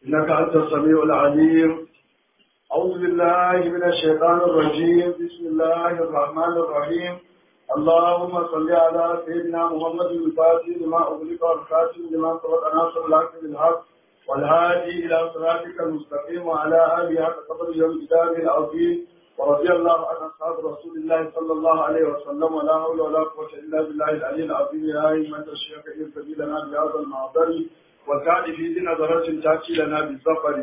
إنك أنت السميع العليم. أعوذ بالله من الشيطان الرجيم. بسم الله الرحمن الرحيم. اللهم صل على سيدنا محمد الفاتح لما أغلق والخاتم لما سبق ناصر الحق بالحق والهادي إلى صراطك المستقيم وعلى آله حق قدر الكتاب العظيم. ورضي الله عن أصحاب رسول الله صلى الله عليه وسلم ولا حول ولا قوة إلا بالله العلي العظيم. يا أئمة الشيخ اهتدي لنا بهذا المعبر والكاد في دين نظرة تأتي لنا بالسفر.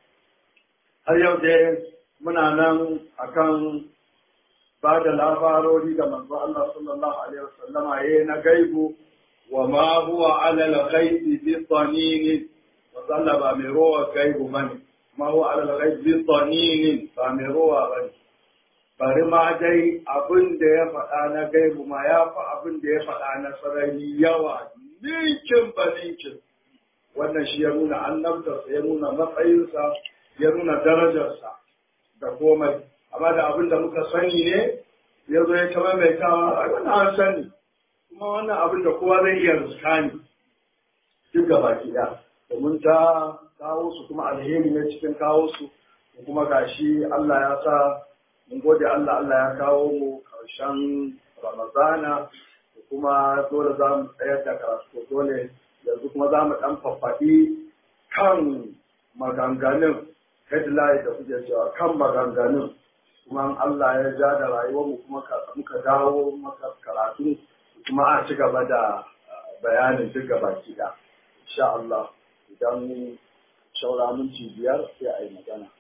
har yau dai muna nan akan ba da labarori da manzo Allah sallallahu alaihi wasallama yayi na gaibu wa ma huwa ala al-ghaibi bi dhanin. manzo Allah ba mai rowa gaibu bane, ma huwa ala al-ghaibi bi dhanin, ba mai rowa bane. bari ma dai abin da ya faɗa na gaibu ma ya fi abin da ya faɗa na sarari yawa ninkin ba ninkin. wannan shi ya nuna annabtarsa, ya nuna matsayinsa, ya nuna darajarsa da komai. amma da abin da muka sani ne ya zo ya ta maimaitawa, a wannan an sani, kuma wannan abin da kowa zai iya riska ne duk gaba ɗaya, domin ta kawo su kuma alheri ne cikin kawo su. kuma gashi Allah ya sa mun gode Allah ya kawo mu ƙarshen Ramadana, kuma dole za mu tsayar da karatu, dole yanzu kuma za mu ɗan faffaɗi kan maganganun headline da kuke cewa kan maganganun, kuma Allah ya ja da rayuwarmu kuma muka dawo maka karatu, kuma a ci gaba da bayanin duk gaba da insha Allah. idan shaura minti 5 sai a yi magana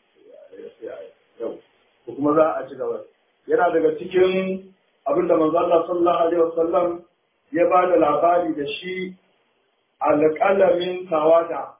yau, kuma za a ci gaba. yana daga cikin abin da manzo Allah sallallahu alaihi wasallam ya ba da labari da shi, alƙalamin tawada.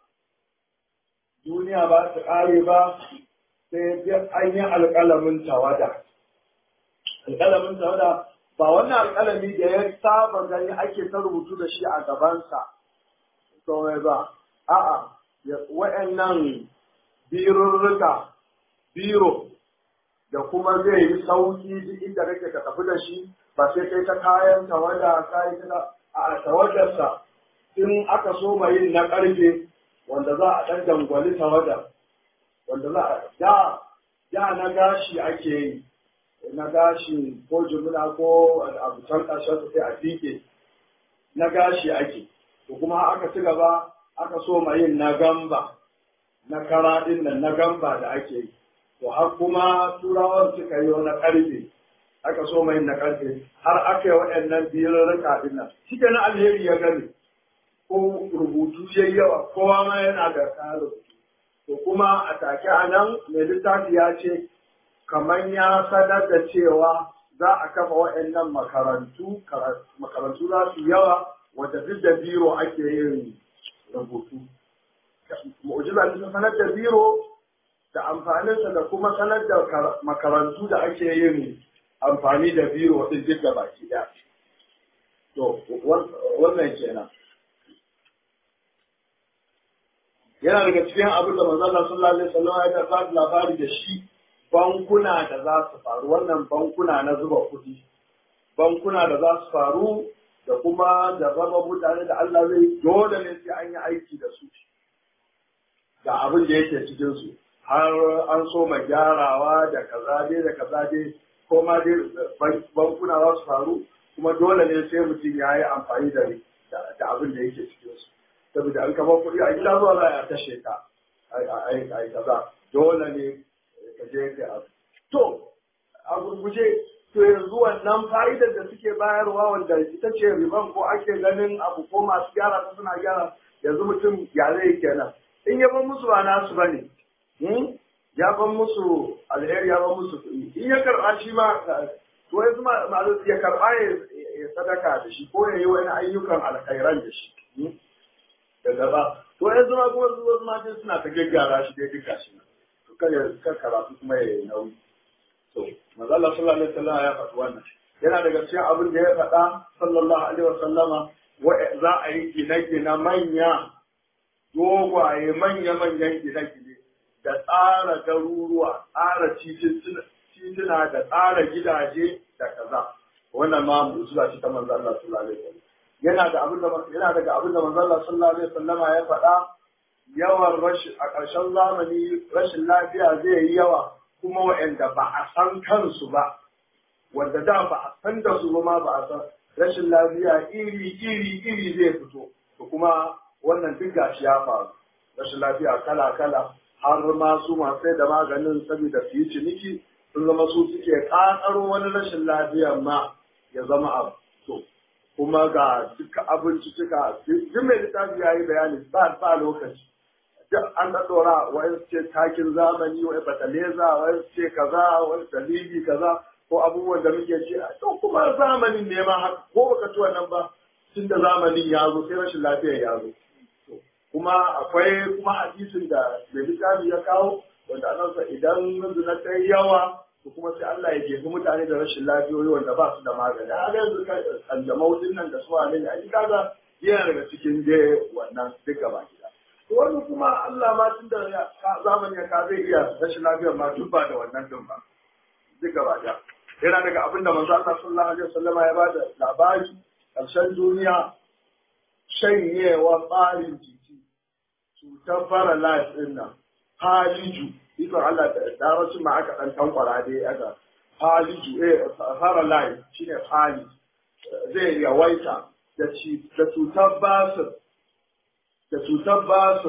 duniya ba ta ƙare ba sai an yi alƙalamin tawada. Alƙalamin tawada ba wannan alƙalami da ya saba gani ake ta rubutu da shi a gabansa kawai ba, a'a wa'annan birurruka, biro da kuma zai yi sauki duk inda kake ka tafi da shi, ba sai kai ta kayan tawada kai ta a tawadarsa. in aka so yin na ƙarfe wanda za a ɗan dangwali tawada, wanda za a da na gashi ake yi, na gashi ko jimina ko abu can ƙarshen sai a fike, na gashi ake. to kuma aka ci gaba aka so yin na gamba, na kara ɗin nan na gamba da ake yi. to har kuma turawan suka yi na ƙarfe, aka so yin na ƙarfe, har aka yi waɗannan birarraka ɗin nan. shi na alheri ya gani, ko rubutu yayi yawa, kowa ma yana da kayan rubutu. to kuma a take a nan mai littafi ya ce kamar ya sanar da cewa za a kafa waɗannan makarantu za su yawa, wanda duk da biro ake yin rubutu. mu'jiza ta sanar da biro da amfaninsa, da kuma sanar da makarantu da ake yin amfani da biro din duk da baki ɗaya. to wannan kenan. yana daga cikin abin da manzon Allah sallallahu alaihi wasallam ya ba labari da shi, bankuna da za su faru. wannan bankuna na zuba kuɗi, bankuna da za su faru, da kuma da raba mutane da Allah zai dole ne sai an yi aiki da su, da abin da yake cikin su. har an so ma gyarawa da kaza dai da kaza dai, ko ma dai bankuna za su faru, kuma dole ne sai mutum ya yi amfani da abin da yake cikin su. saboda an kama kuɗi a gida zuwa za a kashe ka a yi kaza, dole ne ka je ka abu. to a gurguje, to yanzu wannan fa'idar da suke bayarwa, wanda ita ce riban, ko ake ganin abu ko masu gyara ta suna gyara, yanzu mutum ya zai kenan. in ya ban musu ba nasu ba ne, ya ban musu alheri, ya ban musu kuɗi. in ya karɓa shi ma, to yanzu ma ya karɓa ya sadaka da shi, ko ya yi wani ayyukan alkhairan da shi da gaba. to yanzu ma kuma zuwa ma dai suna ta gaggara shi dai duka shi, to kan karatu kuma ya yi nauyi. to manzo Allah sallallahu alaihi wasallam ya faɗi wannan. yana daga cikin abin da ya faɗa sallallahu alaihi wasallama, za a yi gine-gine manya, dogwaye manya-manyan gine-gine, da tsara garuruwa, tsara tituna, da tsara gidaje da kaza. wannan ma mu'jiza ce ta manzo Allah sallallahu alaihi wasallam. yana daga abin da manzo Allah sallallahu alaihi wasallama ya faɗa, yawan rashin a ƙarshen zamani rashin lafiya zai yi yawa kuma waɗanda ba a san kansu ba wanda da ba a san da su ba ma ba a san rashin lafiya iri zai fito to kuma wannan duk gashi ya faru rashin lafiya kala kala har ma su masu sai da maganin saboda su yi ciniki sun zama su suke ƙaƙaro wani rashin lafiya ma ya zama abu to kuma ga duka abinci duk mai littafi ya yi bayani ba lokaci duk an ɗaɗɗora wani ce takin zamani wani bataleza wani ce kaza wani dalili kaza ko abubuwan da muke ce to kuma zamanin ne ma haka ko baka ci wannan ba tun da zamanin ya zo sai rashin lafiya ya zo kuma akwai kuma hadisin da mai littafi ya kawo wanda anansa idan zina ta yi yawa to kuma sai Allah ya jefi mutane da rashin lafiyoyi wanda ba su da magani a yanzu kanjamau din nan da su wane ne a yi kaga yana daga cikin dai wannan duka ba gida to wani kuma Allah ma tun da zamani ya ka zai iya rashin lafiyar ma duk ba da wannan din ba duka ba gida yana daga abin da manzo Allah sallallahu alaihi wasallam ya bada labari ƙarshen duniya shanyewa tsarin jiki cutar paralyze din nan haliju ikon Allah da daracin ma aka ɗan tankwara dai aka haliju paralyze shine hali zai yawaita da cutar basir da cutar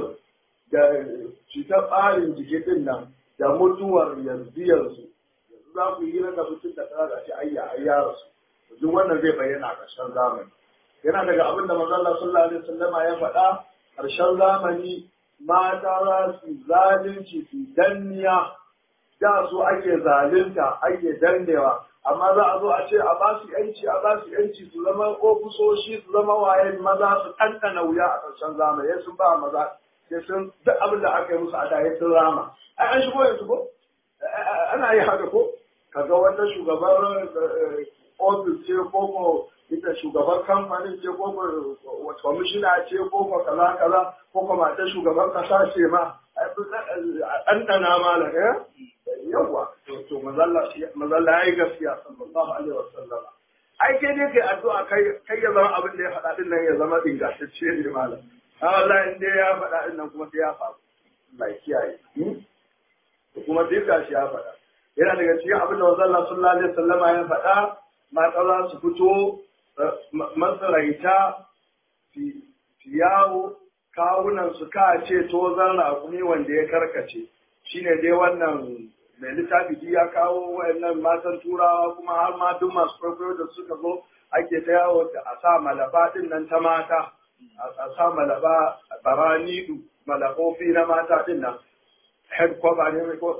tsarin jiki din nan da mutuwar yanzu za ku yi da mutum da tsara shi ayya rasu duk wannan zai bayyana a ƙarshen zamani yana daga abin da manzo Allah sallallahu alaihi wasallama ya faɗa ƙarshen zamani mata za su zalunci su danniya da su ake zalunta ake dannewa amma za a zo a ce a ba su yanci su zama ofisoshi su zama waye maza su ɗanɗana wuya a ƙarshen zamani sun ba maza sai sun duk abin da aka yi musu a da sun rama ai an shigo yanzu ko ana yi haka ko kaga wata shugabar ofis ce ko ita shugaban kamfanin ce ko kwamishina ce ko kaza kaza ko matar shugaban kasa ce ma a ɗanɗana malam yawwa to mazalla ya yi gaskiya sallallahu alaihi wasallam ai kai dai kai addu'a kai ya zama abin da ya faɗa din nan ya zama ingantacce ne malam wallahi in dai ya faɗa din nan kuma sai ya faru Allah ya kiyaye kuma duk gashi ya faɗa yana daga cikin abin da mazalla sallallahu alaihi wasallama ya faɗa mata za su fito masaraita yawo kawunan su ka ce tozan raƙumi wanda ya karkace shine dai wannan mai littafi ya kawo wayannan matan turawa kuma har ma duk masu kwaikwayo da suka zo ake ta yawo da a sa malaba din nan ta mata a sa malaba baranidu malafofi na mata din nan head cover ne ko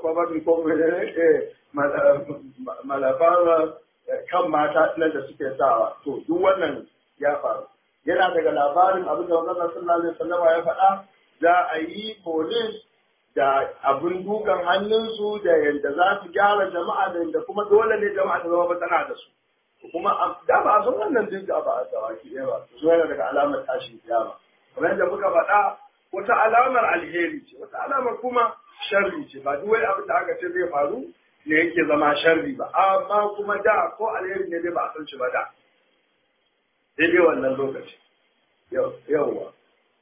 malabar kan mata nan da suke sawa to duk wannan ya faru yana daga labarin abin da wannan sallallahu alaihi wasallam ya faɗa za a yi police da abin dukan hannunsu da yadda za su gyara jama'a da yadda kuma dole ne jama'a ta zama tana da su kuma da ba a san wannan duk da ba a tsawaki ɗaya ba su yana daga alamar tashin kiyama kamar yadda muka faɗa wata alamar alheri ce wata alamar kuma sharri ce ba duk wani abin da aka ce zai faru ne yake zama sharri ba amma kuma da ko alheri ne dai ba a san shi ba da daidai wannan lokaci yawwa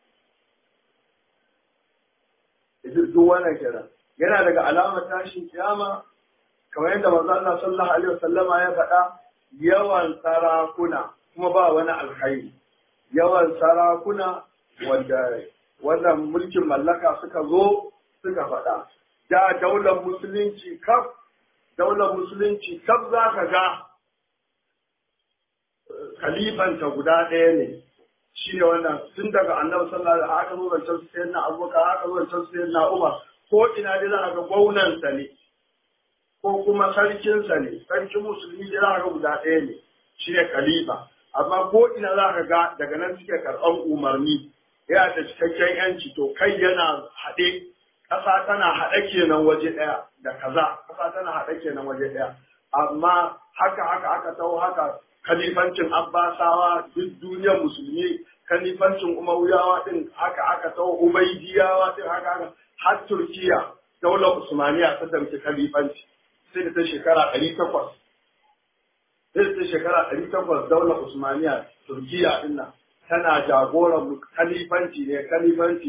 duk wannan kenan yana daga alamar tashin kiyama kamar yadda manzo Allah sallallahu alaihi wasallama ya faɗa yawan sarakuna kuma ba wani alkhairi yawan sarakuna wanda wannan mulkin mallaka suka zo suka faɗa da daular musulunci kaf za ka ga kalifanta guda ɗaya ne shi ne wannan tun daga annabi sallallahu alaihi aka zo zancen sayyid na abubakar aka zo zancen sayyid na umar ko ina dai za a ga gwamnansa ne ko kuma sarkinsa ne sarkin musulmi dai za a ga guda ɗaya ne shi ne khalifa amma ko ina za ka ga daga nan suke karɓan umarni yana da cikakken yanci to kai yana haɗe ƙasa tana haɗe kenan waje ɗaya da kaza ƙasa tana haɗe kenan waje ɗaya amma haka aka taho haka kalifancin abbasawa duk duniyar musulmi kalifancin umayyawa din aka taho ubaidiyawa din haka har turkiya daular usmaniya ta dauki kalifanci sai da ta shekara 800 daular usmaniya turkiya din nan tana jagoran kalifanci ne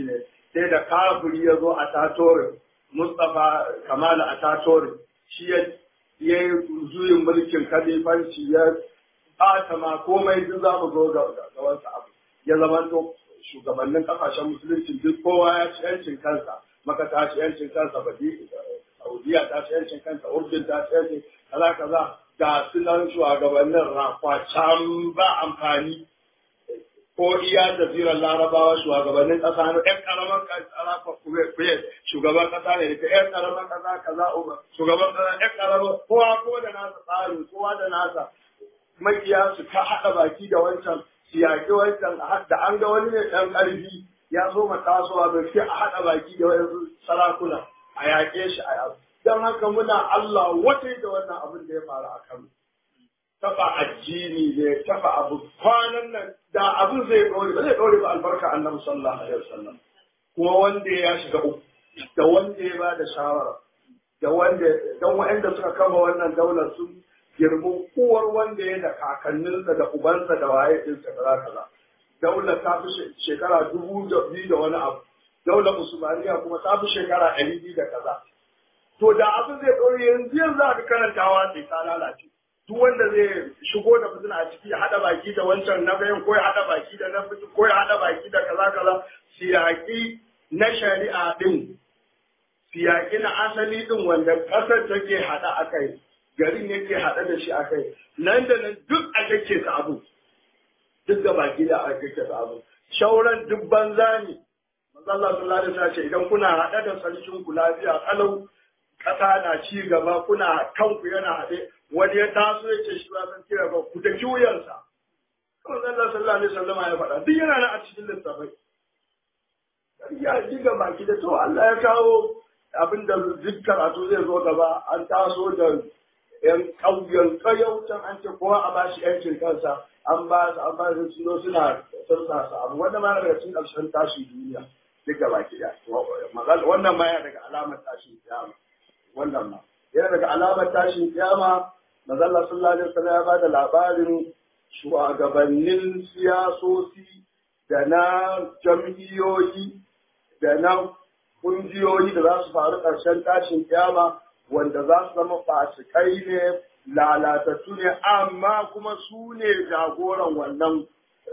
sai da kafiri ya zo a tatorin Mustapha Kamal Ataturk shi ya yi juyin mulkin kalifanci ya ɓata ma komai duk za mu zo ga wasu abu ya zamanto shugabannin kasashen musulunci duk kowa ya ci yancin kansa maka ta ci yancin kansa Saudiya ta ci yancin kansa Urdun ta ci yancin kaza kaza ga sunan shugabannin rafa can ba amfani ko iya jazirar larabawa shugabannin ƙasa na ɗan ƙaramar ƙasa kuwait shugaban ƙasa ne da ɗan ƙaramar ƙasa kaza shugaban ƙasa ɗan ƙaramar kowa da nasa tsari kowa da nasa makiya su ta haɗa baki da wancan su yaƙi wancan da an ga wani ne ɗan ƙarfi ya zo ma tasowa bai fi a haɗa baki da wani sarakuna a yaƙe shi a yau don haka muna Allah wata da wannan abin da ya faru a Kano. Taba addini ne taba abu kwanan nan da abin zai ɗore ba zai ɗore ba albarka annabi sallallahu alaihi wasallam kuma wanda ya shiga uku da wanda ya ba da shawara da wanda dan wanda suka kama wannan daular sun girmu uwar wanda ya da kakanninsa da ubansa da waye din sa kaza daular ta fi shekara 2000 da wani abu daular usmaniya kuma ta fi shekara 200 da kaza to da abin zai ɗore yanzu za ka karantawa sai ta lalace duk wanda zai shigo da fitina a ciki ya haɗa baki da wancan na bayan ko ya haɗa baki da na fiti ko ya haɗa baki da kaza siyaki na shari'a ɗin siyaki na asali ɗin wanda ƙasar take haɗa a kai garin yake haɗa da shi a kai nan da nan duk a kake ta abu duk da baki da a kake ta abu shauran duk banza ne manzo Allah sallallahu alaihi wasallam ce idan kuna haɗa da sarkin ku lafiya kalau ƙasa na ci gaba kuna kanku yana haɗe wani ya taso ya ce shi ba san kira ba ku da kiwuyansa kuma Allah sallallahu alaihi wasallam ya faɗa duk yana nan a cikin littafai ya diga baki da to Allah ya kawo abin da duk karatu zai zo gaba an taso da yan ƙauyen ƙayautan an ce kowa a bashi yancin kansa an ba su zo suna sarsasa abu wanda ma daga cikin ƙarshen tashi duniya duk baki da wannan ma yana daga alamar tashin kiyama wannan ma yana daga alamar tashin kiyama manzo Allah sallallahu alaihi wasallam ya bada labarin shugabannin siyasosi da na jam'iyyoyi da na kungiyoyi da za su faru ƙarshen tashin kiyama wanda za su zama fasikai ne lalatattu ne amma kuma su ne jagoran wannan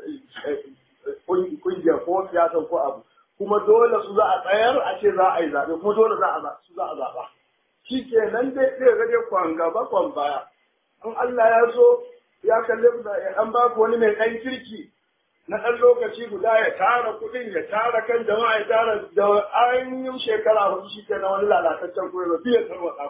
kungiyar ko siyasar ko abu kuma dole su za a tsayar a ce za a yi zaɓe kuma dole za a zaɓa shi ke nan dai rage kwan gaba kwan baya in Allah ya so ya kalli an ba ku wani mai ɗan kirki na ɗan lokaci guda ya tara kuɗin ya tara kan jama'a ya tara da an yi shekara hudu shi ke na wani lalataccen kuwa ba biya tarwatsa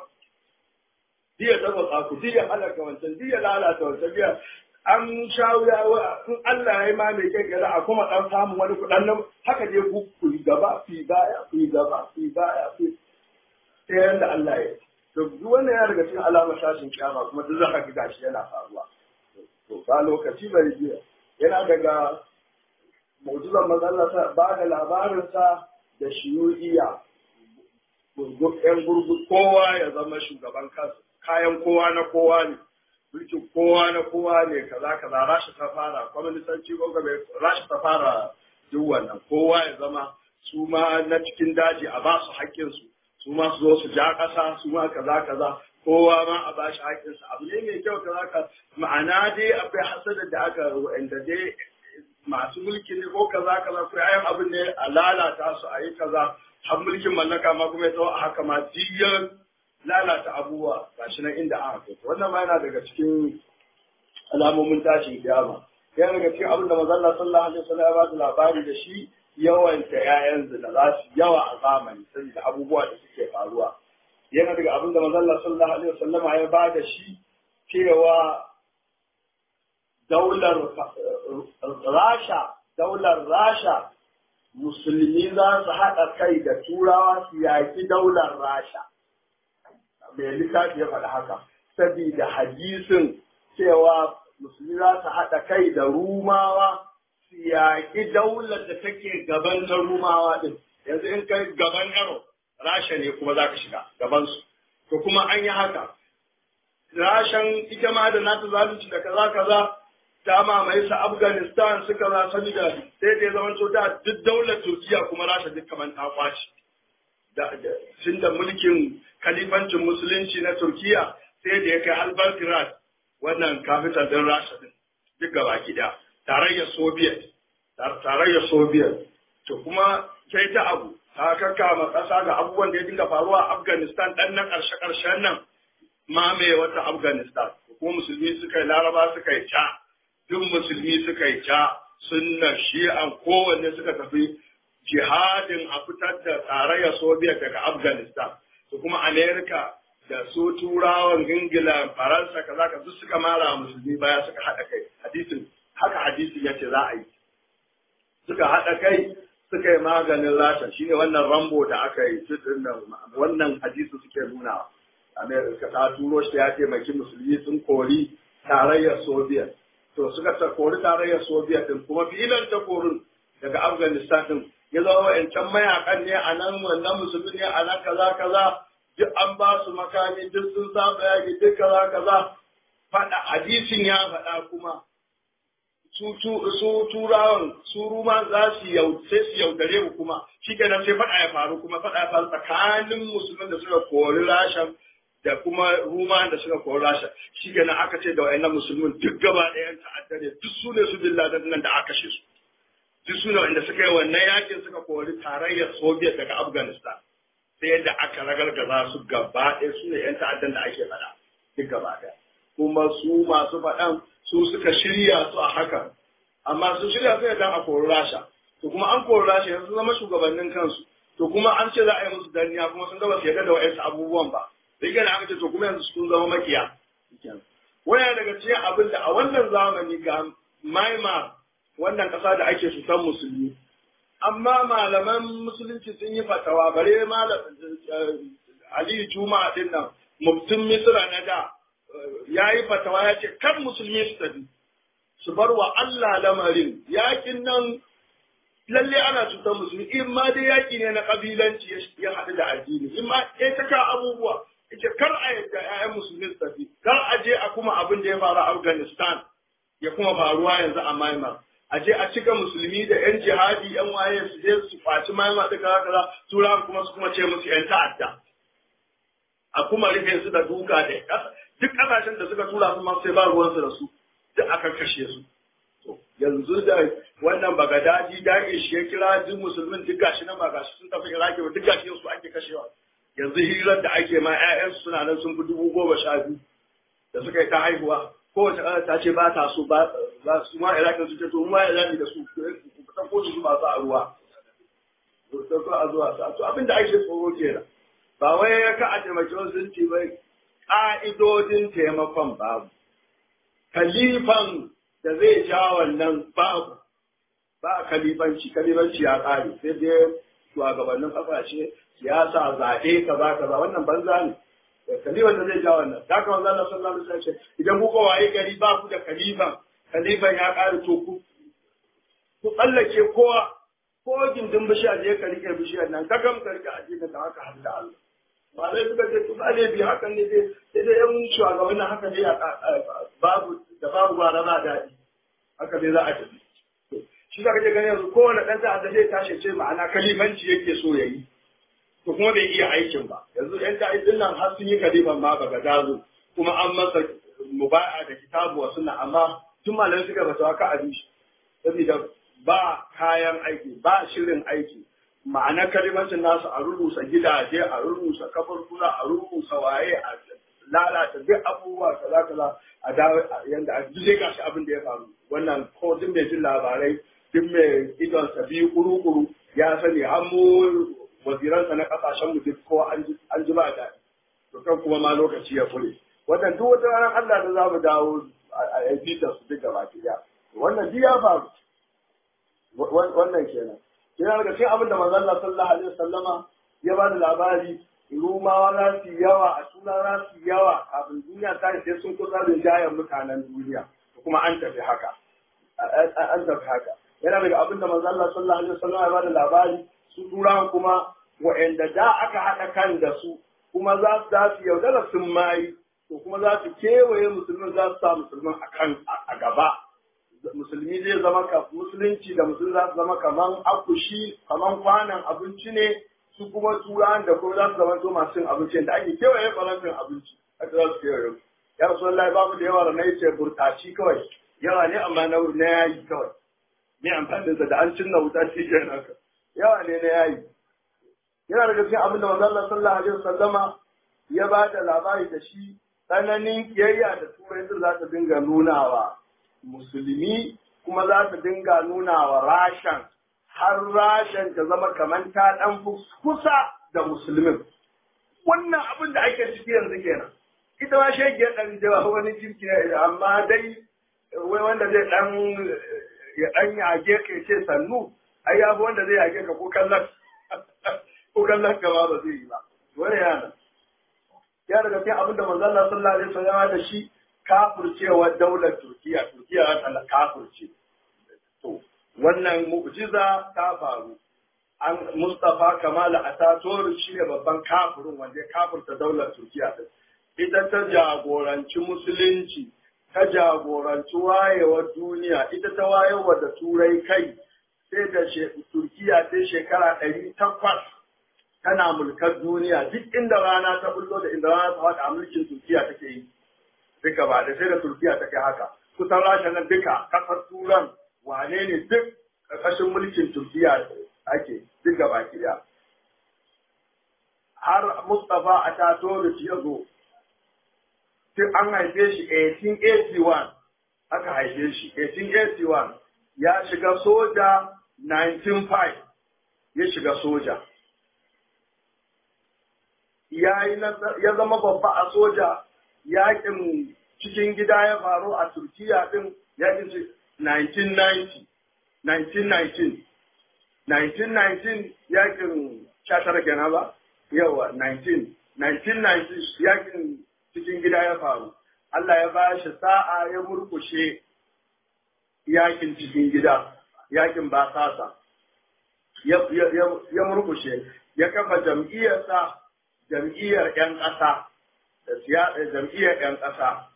ku biya halaka wancan biya lalata wancan biya an sha wuya in Allah ya yi ma mai kai gada a kuma ɗan samun wani kuɗan nan haka dai ku yi gaba fi baya fi gaba fi baya fi ta yadda Allah ya yi. To duk wannan ya daga cikin alamar tashin kiyama kuma duk zaka ga gashi yana faruwa. To ba lokaci bai biya yana daga mu'jizar manzon ba da labarinsa da shiyu'iyya yan gurgu kowa ya zama shugaban kansa kayan kowa na kowa ne mulkin kowa na kowa ne kaza rashi ta fara kwaminisanci gwamnati rashi ta fara duk wannan kowa ya zama su ma na cikin daji a ba su haƙƙinsu su ma su zo su ja ƙasa su ma kaza kowa ma a ba shi haƙƙinsa abu ne mai kyau kaza ma'ana dai akwai hasada da aka wa'anda dai masu mulki ne ko kaza ko yayin abin ne a lalata su a yi kaza har mulkin mallaka ma kuma ya tsawo a haka ma diyyar lalata abubuwa gashi nan inda aka kai wannan ma yana daga cikin alamomin tashin kiyama yana daga cikin abin da manzon Allah sallallahu alaihi wasallam ya ba da labari da shi yawanta ƴaƴan zina za su yawa a zamani saboda abubuwa da suke faruwa yana daga abin da manzon Allah sallallahu alaihi wasallam ya ba da shi cewa daular Rasha musulmi za su haɗa kai da turawa su yaƙi daular Rasha. Mai littafi ya faɗi haka, saboda hadisin cewa musulmi za su haɗa kai da Rumawa su yaƙi daular da take gaban ta Rumawa ɗin. Yanzu in kai gaban Yaro, Rasha ne kuma za ka shiga gabansu. To kuma an yi haka. Rashan ita ma da nata zalunci da kaza ta mamaye su Afghanistan suka za sani da sai da ya zama da duk daular Turkiya kuma Rasha duk kamar ta kwaci tun da mulkin kalifancin musulunci na Turkiya sai da ya kai har Belgrade wannan capital din Rasha din duk gaba gida tarayyar Soviet to kuma sai ta abu ta kakkama ƙasa ga abubuwan da ya dinga faruwa a Afghanistan ɗan na ƙarshe-ƙarshen nan mamaye wata Afghanistan kuma musulmi suka yi laraba suka yi ca duk musulmi suka yi ca sunna shi'an kowanne suka tafi jihadin a fitar da tarayyar Soviet daga Afghanistan to kuma Amerika da su turawan Ingila Faransa kaza ka duk suka mara musulmi baya suka haɗa kai hadisin yace za a yi suka haɗa kai suka yi maganin Rasha shine wannan Rambo da aka yi wannan hadisi suke nuna Amerika ta turo shi ya taimaki musulmi sun kori tarayyar Soviet to suka ta kori tarayyar Soviet din kuma filan ta korin daga Afghanistan din ya zama wa'ancan mayakan ne a nan wannan musulmi ne a nan kaza duk an ba su makami duk sun saba yaki duk kaza faɗa hadisin ya faɗa kuma su turawan su ruma za su yaudare mu kuma shi kenan sai faɗa ya faru tsakanin musulmin da suka kori rasha da kuma ruma da suka kori rasha shi kenan aka ce da wayannan musulmin duk gaba ɗayan ta'adda ne duk su ne su billadan nan da aka kashe su duk su ne wanda suka yi wannan yakin suka kori tarayyar soviet daga afghanistan sai yadda aka ragargaza su gaba ɗaya su ne 'yan ta'addan da ake faɗa duk gaba ɗaya kuma su masu faɗan su suka shirya su a hakan amma su shirya su yadda a kori rasha to kuma an kori rasha yanzu zama shugabannin kansu to kuma an ce za a yi musu danniya kuma sun gaba su yadda da wa'yansu abubuwan ba da yake aka ce to kuma yanzu sun zama makiya waya daga cikin abin da a wannan zamani ga maima wannan ƙasa da ake cutar musulmi amma malaman musulunci sun yi fatawa bare malam Aliyu Juma'a din nan muftin Misra na da ya yi fatawa ya ce kan musulmi su tafi su bar wa Allah lamarin yakin nan lalle ana cutar musulmi in ma dai yaki ne na kabilanci ya haɗu da addini in ma ya ta ka abubuwa ita kar a yadda ƴaƴan musulmi su tafi kar a je a kuma abin da ya faru a Afghanistan ya kuma faruwa yanzu a Myanmar a je a cika musulmi da yan jihadi yan waye su je su kwaci Myanmar da kaza turawan kuma su kuma ce musu yan ta'adda a kuma rufe su da duka da duk kasashen da suka tura su ma sai ba ruwansu da su duk aka kashe su to yanzu da wannan Bagadaji dage shi ya kira duk musulmin duk gashi nan ba gashi sun tafi Iraki ba duk gashi su ake kashewa yanzu hirar da ake ma ƴaƴansu suna nan sun fi 12,000 da suka yi ta haihuwa kowace ƙasa ta ce ba ta so ba su ma Iraki su ce to mu ma Iraki da su ta ko su ba su a ruwa to a zuwa to abin da ake tsoro kenan ba wai ya ka a taimaki wasu sun bai ƙa'idodin taimakon babu kalifan da zai ja wannan babu ba kalifanci ya ƙare sai dai shugabannin ƙasashe siyasa zaɓe kaza wannan banza ne kalifan da zai ja wannan da ka manzo Allah sallallahu alaihi wasallam idan kuka waye gari ba ku da kalifan ya ƙare to ku tsallake kowa ko gindin bishiya je ka rike bishiyar nan ka gam ka rike addinin ka haka har da Allah ba zai suka ce ba ne bi hakan ne dai sai dai yan shugabannin haka ne babu ba rana daɗi haka dai za a tafi shi za ka je gani yanzu kowane ɗan ta'adda zai tashi ce ma'ana kalifanci yake so ya yi to kuma bai iya aikin ba yanzu yan ta'addin nan har sun yi kalifan ma baga dazo kuma an masa muba'a da kitabu wa sunna amma tun malamai suka bata ka abin shi saboda ba kayan aiki ba shirin aiki ma'ana kalimancin nasu a rurrusa gidaje a rurrusa kafarkuna a rurrusa waye a lalata duk abubuwa kaza a dawo yanda a duk zai gashi abin da ya faru wannan ko duk mai jin labarai duk mai idon sa biyu kuru ya sani har mu waziransa na kasashen mu duk ko an ji ba da to kan kuma ma lokaci ya kure wannan duk wata ranar Allah da za mu dawo a bitar su duk gaba ɗaya wannan duk ya faru wannan kenan yana daga cikin abin da manzon Allah sallallahu alaihi wasallama ya ba da labari rumawa za su yawa a suna za su yawa kafin duniya ta sai sun kusa da jayan mutanen duniya kuma an tafi haka yana daga abin da manzon Allah sallallahu alaihi wasallama ya ba da labari su turawan kuma wa'anda da aka haɗa kan da su kuma za su yaudara sun mayi to kuma za su kewaye musulmin za su sa musulmin a gaba musulmi zai zama musulunci da musulmi za su zama kaman akushi kaman kwanan abinci ne, su kuma turan da kuma za su zama to masu cin abinci da ake kewaye farantin abinci haka za su kewaye. Ya rasu Allah babu da yawa da na yi ce burtaci kawai yawa ne amma na yayi kawai ne amfani da an cinna wuta shi ke haka yawa ne na yayi. Yana daga cikin abin da manzon Allah sallallahu alaihi wasallama ya ba da labari da shi tsananin kiyayya da turai din za ta dinga nunawa musulmi kuma za ta dinga nunawa rashan har rashan ta zama kamar ta dan kusa da musulmin. Wannan abin da ake ciki yanzu kenan. Ita ma shegiyar ɗan jawa wani jirki ne amma dai wai wanda zai ya ɗan yage ka ce sannu ai ya fi wanda zai yage ka ko kallon gaba ba zai yi ba. Wani yana ya daga cikin abin da manzon Allah sallallahu alaihi wasallam da shi kafircewa daular Turkiya ta kafirce. To wannan mu'jiza ta faru. An Mustafa Kamal Ataturk shi ne babban kafirin wanda ya kafirta daular Turkiya din. Ita ta jagoranci musulunci, ta jagoranci wayewar duniya, ita ta wayewar da turai kai sai da Turkiya sai shekara 800 tana mulkar duniya duk inda rana ta bullo da inda rana ta faɗa a mulkin Turkiya take yi. Duka ba da sai da Turkiya take haka. Kusan Rasha nan duka kasar Turan wane ne duk ƙarƙashin mulkin Turkiya ake duk gaba ɗaya. Har Mustafa Ataturk ya zo. Sai an haife shi 1881 aka haife shi 1881 ya shiga soja 1905 ya shiga soja ya zama babba a soja. Yakin cikin gida ya faru a Turkiya din yakin 1919 yakin 19 kenan ba yawa 1990 yakin cikin gida ya faru. Allah ya ba shi sa'a ya murkushe yakin cikin gida, yakin basasa. Ya murkushe, ya kafa jam'iyyarsa, jam'iyyar 'yan ƙasa, jam'iyyar 'yan ƙasa.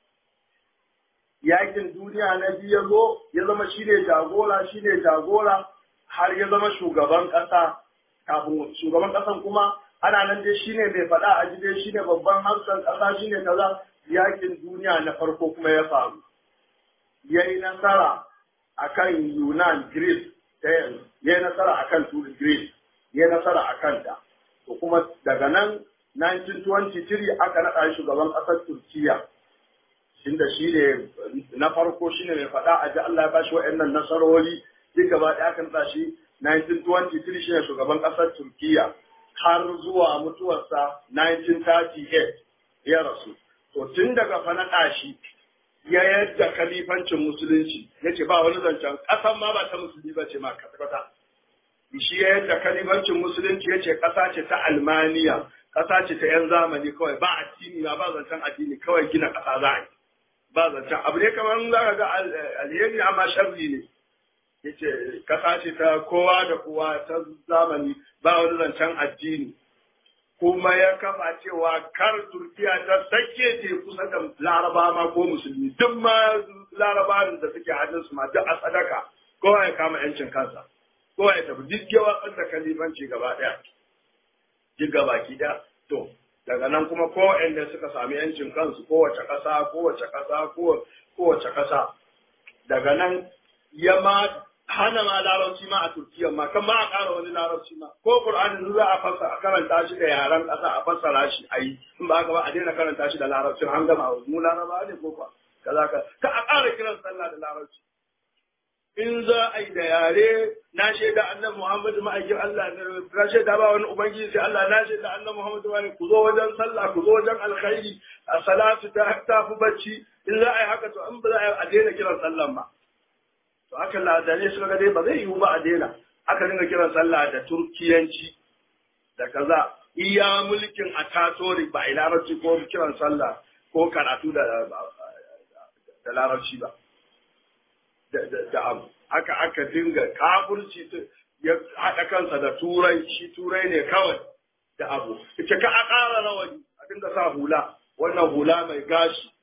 Yakin duniya na biyu ya zama shi ne jagora, har ya zama shugaban ƙasa. Kafin shugaban ƙasan kuma ana nan dai shine mai faɗa a jide shine babban hamsan ƙasa shine kaza. Yakin duniya na farko kuma ya faru, yayi nasara akan Yunan Greece ta yanzu, yayi nasara akan Greece, yayi nasara akan ta. To kuma daga nan 1923 aka naɗa shugaban ƙasar Turkiya, inda shine na farko shine mai faɗa a ji Allah ya bashi waɗannan nasarori duk gaba ɗaya aka naɗa shi 1923 shine shugaban ƙasar Turkiya. Har zuwa mutuwarsa 1938 ya rasu. To tun daga fa naɗa shi ya yadda kalifancin musulunci ya ce ba wani zancen ƙasan ma ba ta musulmi ba ce ma kwata. Shi ya yadda kalifancin musulunci ya ce ƙasa ce ta Almaniya, ƙasa ce ta 'yan zamani kawai ba addini ba zancen addini kawai gina ƙasa za a yi. Ba zancen abu ne kamar za ka ga alheri amma sharri ne. Yace kasa ce ta kowa da kowa ta zamani ba wani zancen addini, kuma ya kafa cewa kar Turkiya ta sake te kusa da Laraba ma ko musulmi duk ma Larabawan da suke hannun su ma duk a sadaka kowa ya kama yancin kansa, kowa ya tafi duk yawa da kalifanci gaba daya duk gaba ki da. To daga nan kuma kowanne suka sami yancin kansu kowace kasa daga nan ya ma hana ma larabci ma a Turkiyya ma kan ma a ƙara wani larabci ma ko Qur'anin za a fassara karanta shi da yaran ƙasa a fassara shi a yi in ba haka ba a daina karanta shi da larabci an gama mu laraba ne ko kuwa kaza ka a ƙara kiran sallah da larabci in za a yi da yare na shaida annabi Muhammadu ma'aikin Allah na shaida ba wani ubangiji sai Allah na shaida annabi Muhammadu wani ku zo wajen sallah ku zo wajen alkhairi a salatu ta fi bacci in za a yi haka to in ba za a daina kiran sallah ma. To haka ladane suka ga dai ba zai yiwu ba a daina aka dinga kiran sallah da turkiyanci da kaza iya mulkin Ataturk ba a larabci ko kiran sallah ko karatu da larabci ba da abu aka dinga kafirci ya haɗa kansa da turai shi turai ne kawai da abu ita ka a ƙara rawani a dinga sa hula wannan hula mai gashi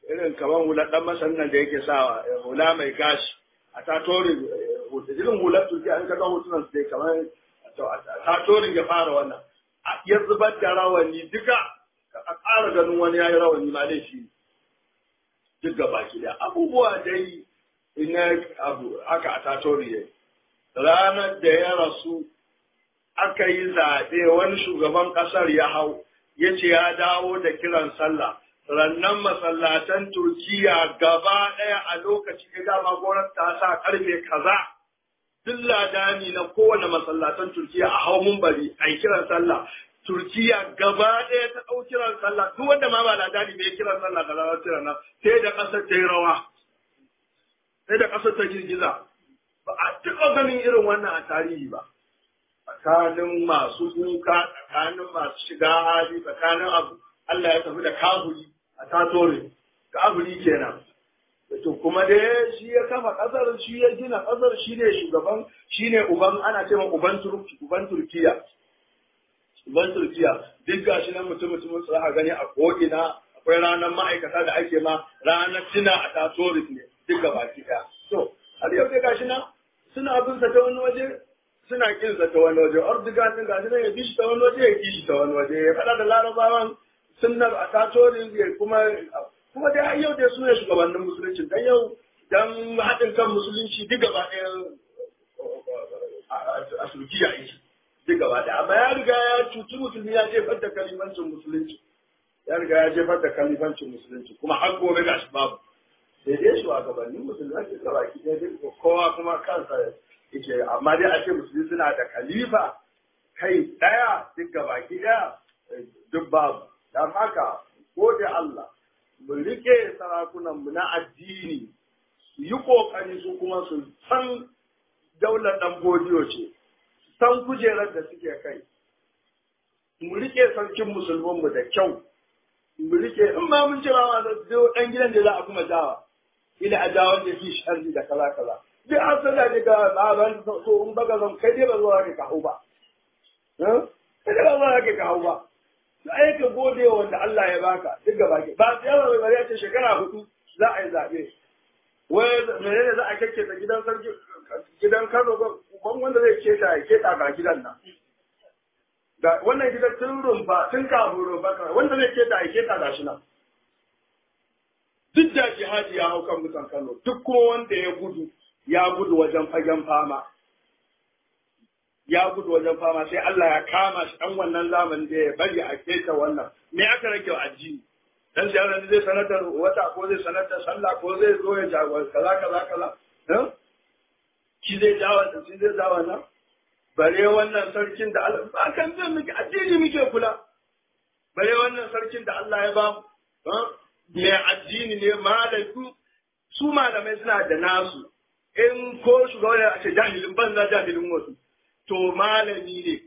irin kamar hular dan masan nan da yake sawa hula mai gashi a tatorin irin hular Turkiya an kaga hotunan su dai kamar tatorin ya fara wannan ya zubar da rawani duka a ƙara ganin wani ya yi rawani ma laifi duk gaba ki da abubuwa dai ina abu aka a tatori ya ranar da ya rasu aka yi zaɓe wani shugaban ƙasar ya hau ya ce ya dawo da kiran sallah rannan masallatan Turkiya gaba ɗaya a lokaci ya dama gwamnati ta sa karfe kaza duk ladani na kowane masallatan Turkiya a hau mumbari a yi kiran sallah Turkiya gaba ɗaya ta ɗau kiran sallah duk wanda ma ba ladani bai kiran sallah ga ranar kiran nan sai da ƙasar ta yi rawa sai da ƙasar ta girgiza ba a taɓa ganin irin wannan a tarihi ba tsakanin masu kuka tsakanin masu shiga hali tsakanin abu Allah ya tafi da kaburi a tatore kaburi kenan to kuma dai shi ya kafa kasar shi ya gina kasar shi ne shugaban shi ne uban ana ce ma uban Turkiya duk gashi nan mutumin su aka gani a ko'ina akwai ranar ma'aikata da ake ma ranar tuna a tatore ne duk gaba ɗaya to har yau dai gashi nan suna bin sa ta wani waje suna kin sa ta wani waje Erdogan din gashi nan ya bi shi ta wani waje ya ki shi ta wani waje ya faɗa da Larabawan sunnar a tatorin kuma dai har yau dai su ne shugabannin musulunci dan yau dan haɗin kan musulunci duk gaba ɗaya a Turkiya yake duk gaba ɗaya amma ya riga ya cuci musulmi ya jefar da kalimancin musulunci kuma har gobe gashi babu sai dai shugabannin musulmi ake gaba ki dai kowa kuma kansa yake amma dai a ce musulmi suna da khalifa kai ɗaya duk gaba ki ɗaya duk babu dan haka gode Allah mu rike sarakunanmu na addini su yi ƙoƙari su kuma su san daular ɗan bodiyo ce, san kujerar da suke kai, mu rike sarkin musulmanmu da kyau, mu rike in ma mun jira ma ɗan gidan da za a kuma jawa, ila a jawa da fi sharri da kaza. Duk an sada ne ga labarin so in baka zan kai dai ba zuwa ka hau ba. Kai dai ba zuwa ka hau ba. Ai ka gode wanda Allah ya baka duk gaba ke ba sai yawa bari ya ce shekara 4 za a yi zabe wai menene za a kekketa gidan sarki gidan Kano ban wanda zai keta ga gidan nan da wannan gidan tun kafin rumfa wanda zai keta ga shi nan duk da jihadi ya hau kan mutan Kano duk kuma wanda ya gudu wajen fagen fama sai Allah ya kama shi ɗan wannan zamanin da ya bari a keta wannan me aka rage wa addini dan siyasa zai sanatar wata ko zai sanatar sallah ko zai zo ya jagor kaza shi zai jawo nan bare wannan sarkin da Allah ba kan zai miki addini muke kula bare wannan sarkin da Allah ya ba me addini ne malaiku su malamai suna da nasu in ko shugaba a ce jahilin banza jahilin wasu to malami ne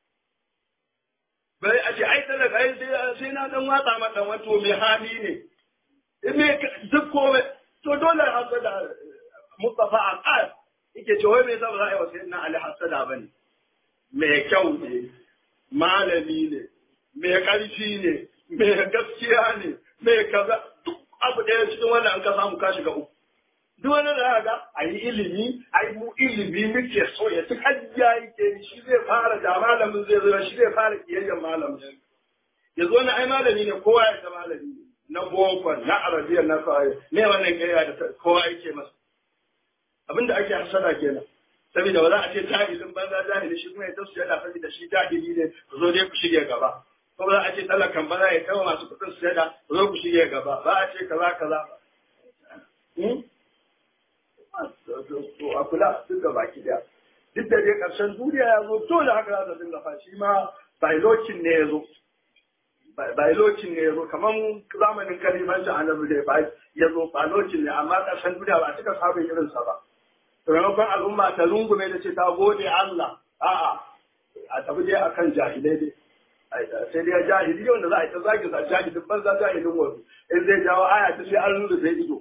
bai a ce ai talaka ai sai na dan watsa mata wato mai hali ne me duk komai to dole hasada Mustafa al-Qad yake ce wai me yasa ba za a yi wa sayyidina Ali hasada bane mai kyau ne malami ne mai karfi ne mai gaskiya ne mai kaza duk abu da ya cikin wannan an ka samu ka shiga uku duk wani da ga a yi ilimi ai mu ilimi muke so ya ci hajjiya yake shi zai fara da malamin zai zo shi zai fara kiyayyen malamin ya zo na ai malami ne kowa ya ta malami na boko na arabiya na kawai me wannan kiyaya da kowa yake masa abinda ake hasada kenan saboda ba za a ce jahilin banza jahili shi kuma ya tafsiya da saboda shi jahili ne zo dai ku shige gaba ko za a ce talakan banza ya kawo masu kudin su da zo ku shige gaba ba a ce kaza to a kula duk da baki daya duk da dai karshen duniya ya zo dole haka za ta dinga fashi ma bailocin ne ya zo kamar zamanin kalimancin annabi da ya zo bailocin ne amma karshen duniya ba a cika samun irinsa ba maimakon al'umma ta rungume da ce ta gode Allah a'a a tafi dai akan jahilai dai sai dai jahili wanda za a yi ta zagi sa jahilin banza jahilin wasu in zai jawo aya ta sai an rurrufe zai ido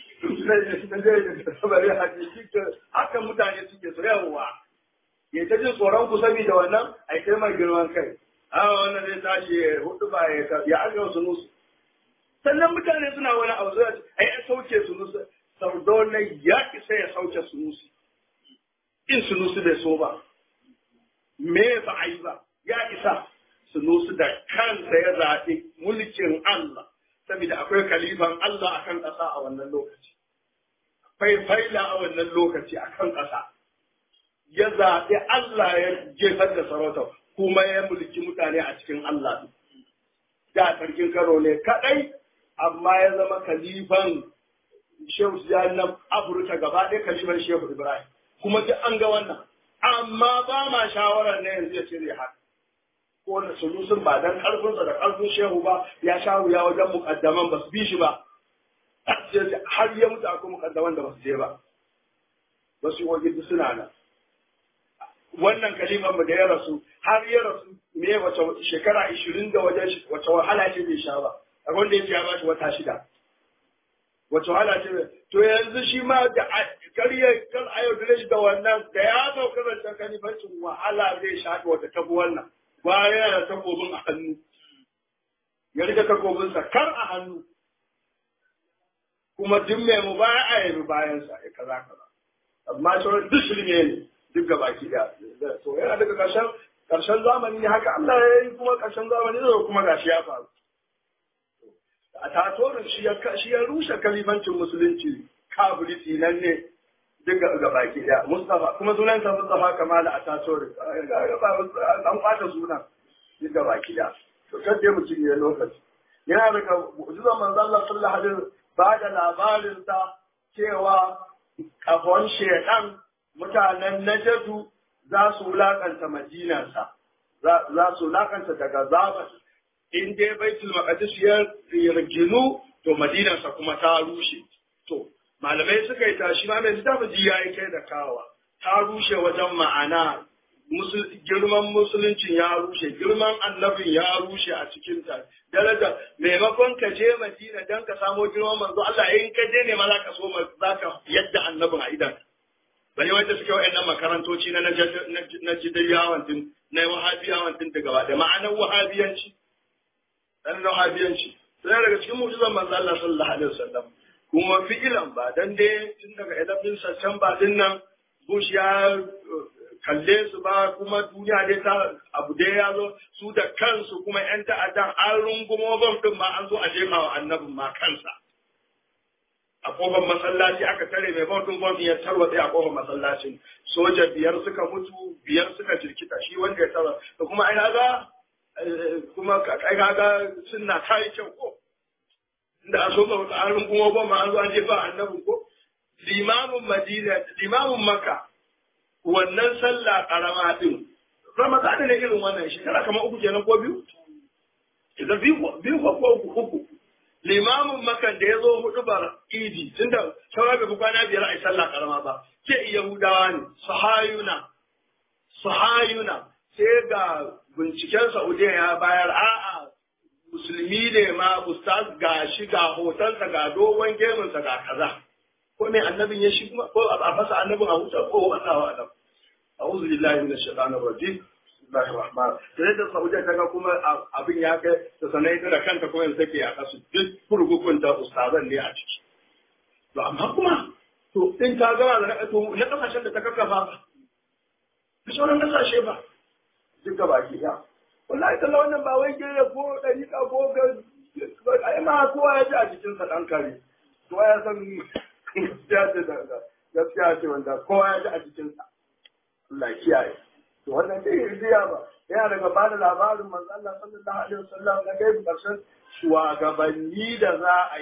hakan mutane suke so yawa ya ta jin tsoron ku saboda wannan a yi kai girman kai wannan zai tashi hudu ba ya aka wasu nusu sannan mutane suna wani abu zuwa ai an sauke sunusi Sardauna ya isa ya sauke sunusi in sunusi bai so ba me ba a yi ba ya isa sunusi da kansa ya zaɓi mulkin Allah saboda akwai kalifan Allah akan ƙasa a wannan lokaci akwai faila a wannan lokaci akan ƙasa ya zaɓi Allah ya jefar da sarauta kuma ya mulki mutane a cikin Allah da sarkin karo ne kaɗai amma ya zama kalifan Shehu Tijjani na Afirka gaba ɗaya kalifan Shehu Ibrahim kuma duk an ga wannan amma ba ma shawarar ne yanzu ya cire haka ko da sulusun ba dan karfinsa da karfin shehu ba ya sha wuya wajen mukaddaman ba su bi shi ba har ya mutu akwai mukaddaman da ba su je ba ba su yi wajen suna nan wannan kalimar mu da ya rasu har ya rasu me wace shekara 20 da wajen wace wahala ce bai sha ba a wanda ya ce ya ba shi wata 6 wace wahala ce to yanzu shi ma da karye kan ayo da shi da wannan da ya sauka zancen kalifancin wahala zai sha wata tabu wannan baya da takobin a hannu ya rika takobinsa kar a hannu kuma duk mai mu baya a yi bayansa ya kaza kaza amma sauran duk shirme ne duk gabaki da to yana daga karshen zamani ne haka Allah ya yi kuma karshen zamani zai kuma gashi ya faru a tatorin shi ya rushe kalifancin musulunci kafirci nan ne duk gabaki da Mustafa kuma sunansa Mustafa Kamal a tatorin an kwata sunan duk gabaki da to kadai mutum ya lokaci yana daga mu'jizar manzo Allah sallallahu alaihi wasallam ba da labarin sa cewa kafon shedan mutanen Najadu za su wulakanta Madinarsa za su wulakanta daga Zabat in dai Baitul Maqdis ya riginu to Madinarsa kuma ta rushe to malamai suka yi tashi ma mai littafin ya yi kai da kawa ta rushe wajen ma'ana girman musuluncin ya rushe girman annabin ya rushe a cikin ta daraja maimakon ka je Madina dan ka samo girman manzo Allah in ka je ne ma za ka so za ka yadda annabin a idan bane wanda suke wa'annan makarantoci na jidayyawan din na wahabiyawan din da gaba da ma'anar wahabiyanci dan wahabiyanci sai daga cikin mu'jizan manzo Allah sallallahu alaihi wasallam kuma fi'ilan ba dan dai tun daga 11 September din nan Bush ya kalle su ba kuma duniya dai ta abu dai ya zo su da kansu kuma yan ta'addan an rungumo bam din ma an zo a jefa wa annabin ma kansa a kofar masallaci aka tare mai bam ya tarwatse a kofar masallacin soja 5 suka mutu 5 suka jirkita shi wanda ya tarwa da kuma ai kaga sunna kai kyau ko da a so ba an rungumo bam ma an zo an jefa annabin ko limamin Madina limamin Makka wannan sallah karama din Ramadan ne irin wannan shekara kamar 3 kenan ko 2 idan biyu ko uku limamin Makka da yazo hudubar Idi tunda shawara bai kwana 5 ai sallah karama ba ke Yahudawa ne sahayuna sai ga binciken Saudiya ya bayar a'a musulmi ne ma ustaz ga shi ga hotonsa ga dogon gemunsa ga kaza ko mai annabin ya shi kuma ko a fasa annabin a huta ko wannan wa'alam a'udhu billahi minash shaitanir rajim bismillahir rahmanir sai da Saudiya kaga kuma abin ya kai da sanai da kanta kuma yanzu take a kasu duk kurgukun da ustazan ne a ciki to amma kuma to in ta gama da to na kasashen da ta kakkafa ba da sauran kasashe ba duka baki ya wallahi talla wannan ba wai gere ko dariƙa ko ga ai ma kowa ya ji a cikin sa dan kare kowa ya san gaskiya ce wanda kowa ya ji a cikin sa Allah kiyaye to wannan dai riya ba yana daga bada labarin manzo Allah sallallahu alaihi wasallam na gaibi karshen shugabanni da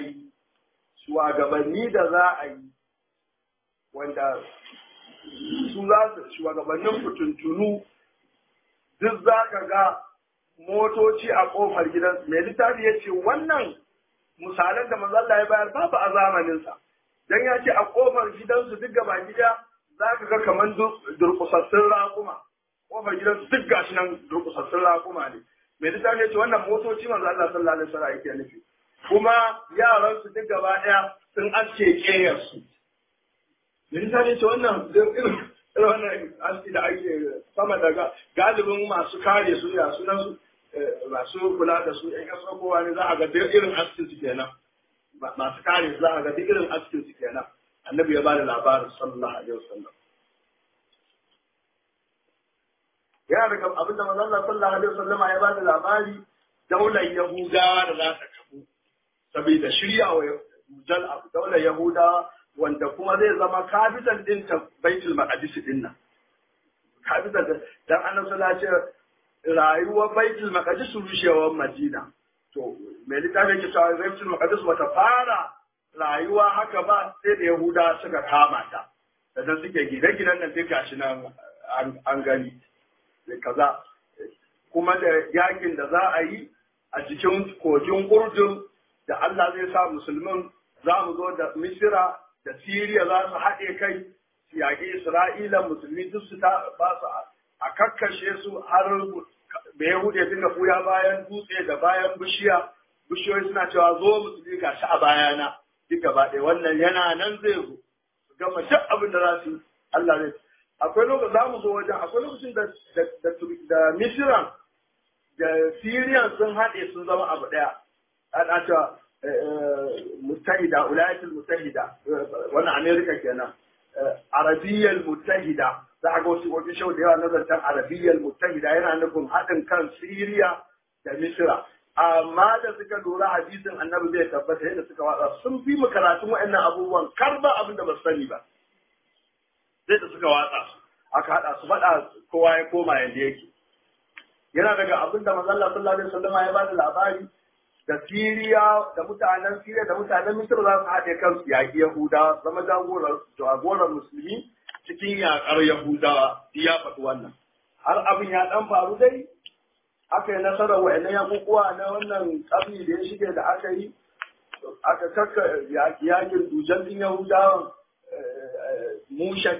za a yi wanda su za su shugabannin fituntunu duk za ka ga motoci a kofar gidansu mai littafi ya ce wannan misalan da manzo Allah ya bayar babu a zamaninsa dan ya ce a kofar gidansu duk gaba gida za ka ga kamar durkusassun raƙuma kofar gidansu duk gashi nan durkusassun raƙuma ne mai littafi ya ce wannan motoci manzo Allah sallallahu alaihi wasallam yake nufi kuma yaran su duk gaba daya sun aske keyar su mai littafi ya ce wannan wannan aski da ake sama daga galibin masu kare su ya sunan su masu kula da su ɗan ƙasar kowa ne za a ga duk irin askin su kenan masu kare su za a ga duk irin askin su kenan annabi ya bada labarin sallallahu alaihi wasallam yana daga abinda manzon Allah sallallahu alaihi wasallama ya bada labari daular Yahudawa da za ta kafu saboda shirya wa daular Yahudawa wanda kuma zai zama capital din ta Baitul Maqdis din nan capital dan annabi sallallahu alaihi wasallam rayuwar Baitul Maqdis rushewar Madina to mai littafin yake cewa Baitul Maqdis bata fara rayuwa haka ba sai da Yahuda suka kama ta da suke gine-ginen nan duka shi nan an gani kaza kuma da yakin da za a yi a cikin kogin Urdun da Allah zai sa musulmin za mu zo da Misira da Siriya za su haɗe kai su yaƙi Isra'ila musulmi duk su ta ba su a kakkashe su har da Yahuda dinga fuya bayan dutse da bayan bishiyoyi suna cewa zo musulmi ga shi a bayana duk gaba ɗaya wannan yana nan zai zo gama duk abin da za su yi Allah zai akwai lokacin za mu zo wajen akwai lokacin da Misiran da Siriyan sun haɗe sun zama abu ɗaya ana cewa mutahida ulayatul mutahida wannan Amerika kenan arabiyyal mutahida za a ga wasu wajen shau da yawa nazartan arabiyyal mutahida yana nufin haɗin kan Siriya da Misira amma da suka lura hadisin annabi zai tabbata yadda suka watsa sun fi mu karatun waɗannan abubuwan kar ba abin da ba su sani ba zai da suka watsa su aka haɗa su faɗa kowa ya koma yadda yake yana daga abin da manzon Allah sallallahu alaihi wasallam ya bada labari da Siriya da mutanen Siriya da mutanen Misir za su haɗe kansu yaƙi Yahudawa zama jagoran musulmi cikin yaƙar Yahudawa ya faɗi wannan har abin ya ɗan faru dai aka yi nasarar wa'annan yakukuwa na wannan ƙarni da ya shige da aka yi aka kakka yakin dujan din Yahudawan Musha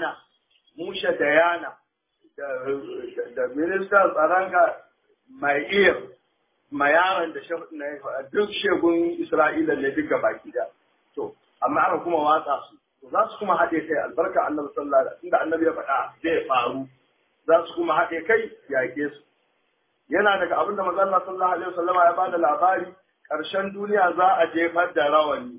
da Yana da ministan tsaronka mai iya mayaran da duk shegun Isra'ila ne duka baki da to amma aka kuma watsa su to za su kuma haɗe kai albarka annabi sallallahu alaihi wasallam inda annabi ya faɗa zai faru za su kuma haɗe kai yaƙe su yana daga abin da manzon Allah sallallahu alaihi wasallam ya bada labari ƙarshen duniya za a jefar da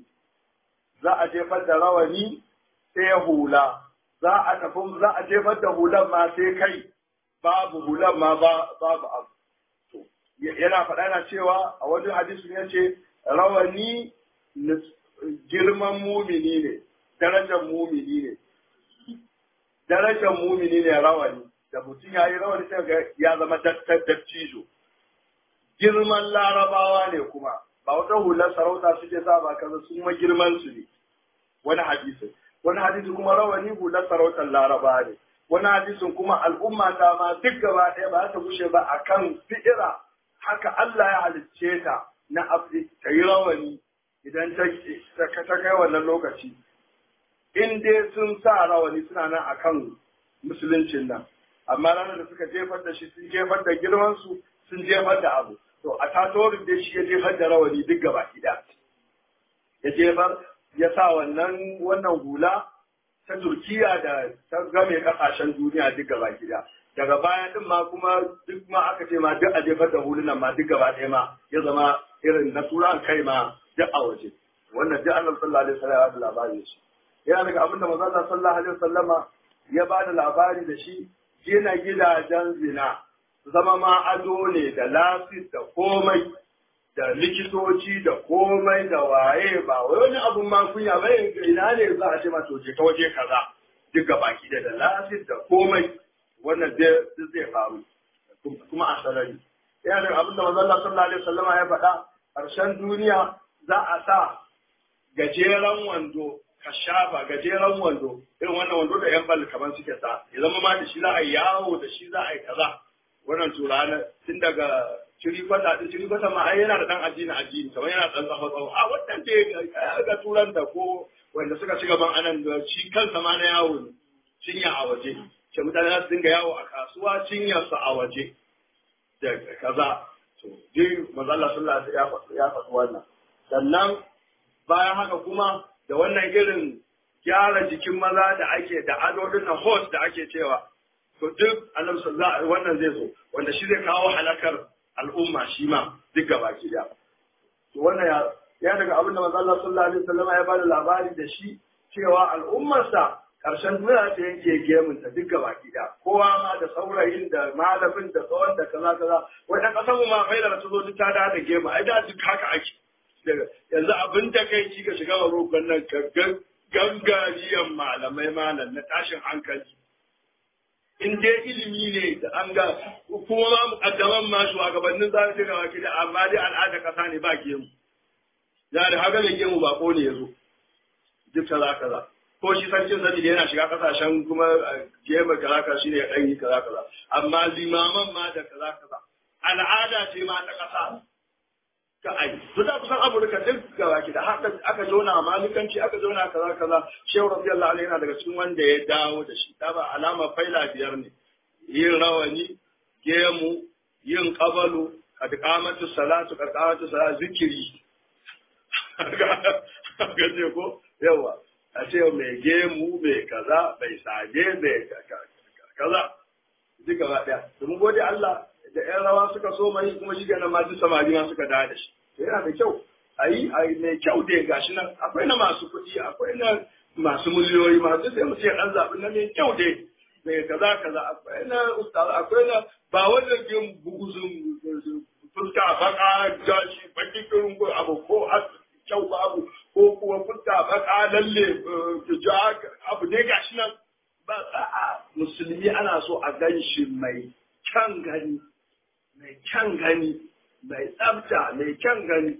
rawani sai hula za a jefar da hulan ma sai kai babu hulan ma babu abu to yana faɗa yana cewa a wajen hadisi ne ce rawani girman mumini ne darajar mumini ne rawani da mutum ya yi rawani sai ga ya zama dattijo girman larabawa ne kuma ba wata hular sarauta suke sa ba kaza sun ma girman su ne wani hadisi kuma rawani hular sarautar larabawa ne wani hadisin kuma al'umma ta ma duk gaba ɗaya ba ta gushe ba akan fi'ira haka Allah ya halicce ta na Afirka ta yi rawani idan ta kai wannan lokaci in dai sun sa rawani suna nan akan musuluncin nan amma ranar da suka jefar da shi sun jefar da girmansu sun jefar da abu to a tatorin da shi ya jefar da rawani duk gaba ɗaya ya jefar ya sa wannan hula ta Turkiya da ta game kasashen duniya duk gaba ɗaya daga baya din ma kuma duk ma aka ce ma duk a jefar da hulunan ma duk gaba ɗaya ma ya zama irin na turan kai ma duk a waje wannan duk annabi sallallahu alaihi wasallam ya ba da labari shi yana daga abin da manzo sallallahu alaihi wasallama ya ba da labari da shi gina gidajen zina zama ma ado ne da lafis da komai da likitoci da komai da waye ba wani abun ma kunya ba ina ne za a ce ma to je ta waje kaza duk baki da lafis da komai wannan duk zai faru kuma a sarari yana da abin da manzon Allah sallallahu alaihi wasallam ya faɗa ƙarshen duniya za a sa gajeren wando kashafa gajeren wando irin wannan wando da yan bal kaman suke sa ya zama ma da shi za a yi yawo da shi za a yi kaza wannan turana tun daga cirifata ma ai yana da dan addini kamar yana dan tsawo a wannan da ga turan da ko wanda suka ci gaban anan da shi kansa ma na yawo ne cinya a waje ce mutane za su dinga yawo a kasuwa cinyarsa a waje da kaza to dai manzo Allah sallallahu alaihi wasallam ya faɗi wannan sannan bayan haka kuma da wannan irin gyara jikin maza da ake da ado din na host da ake cewa to duk annabi sallallahu wannan zai zo wanda shi zai kawo halakar al'umma shi ma duk gaba ki da to wannan ya daga abin da manzo Allah sallallahu alaihi wasallam ya bada labari da shi cewa al'ummarsa karshen duniya ta yanke gemunta duk gaba ki da kowa ma da saurayin da malamin da tsawon da kaza kaza wai dan kasan mu ma faida ta zo duk ta da gemu ai da duk haka ake yanzu abin da kai ki ka shiga roƙon nan gangariyan malamai malam na tashin hankali in dai ilimi ne da an ga kuma ma mukaddaman ma shugabannin za su ga wakili amma dai al'ada kasa ne ba gemu ya da haka mai gemu ba ko ne yazo duk kaza kaza ko shi sarkin sani da yana shiga kasashen kuma gemu kaza kaza shine ya dan yi kaza kaza amma limaman ma da kaza kaza al'ada ce ma ta kasa ka ai to da kusan Amurka duk gaba da haka aka zauna malikanci aka zauna kaza kaza Shehu radiyallahu anhu yana daga cikin wanda ya dawo da shi ta ba alama faila biyar ne yin rawani gemu yin qabalu qamatu salatu zikiri ga ce ko yawa a ce mai gemu mai kaza mai sage mai kaza duk gaba daya mun gode Allah da ƴan rawa suka so mai kuma shi ganin ma duk samari ma suka dawo da shi yana da kyau a yi mai kyau da gashi nan akwai na masu kuɗi akwai na masu miliyoyi masu sai mu ce ɗan zaɓi na mai kyau dai mai kaza kaza akwai na ustaz akwai na ba wanda ke buguzun fuska baka gashi baki kirin ko abu ko kyau ba abu ko kuma fuska baka lalle abu dai gashi nan ba a musulmi ana so a gan shi mai kyan gani mai kyan gani mai tsafta mai kyan gani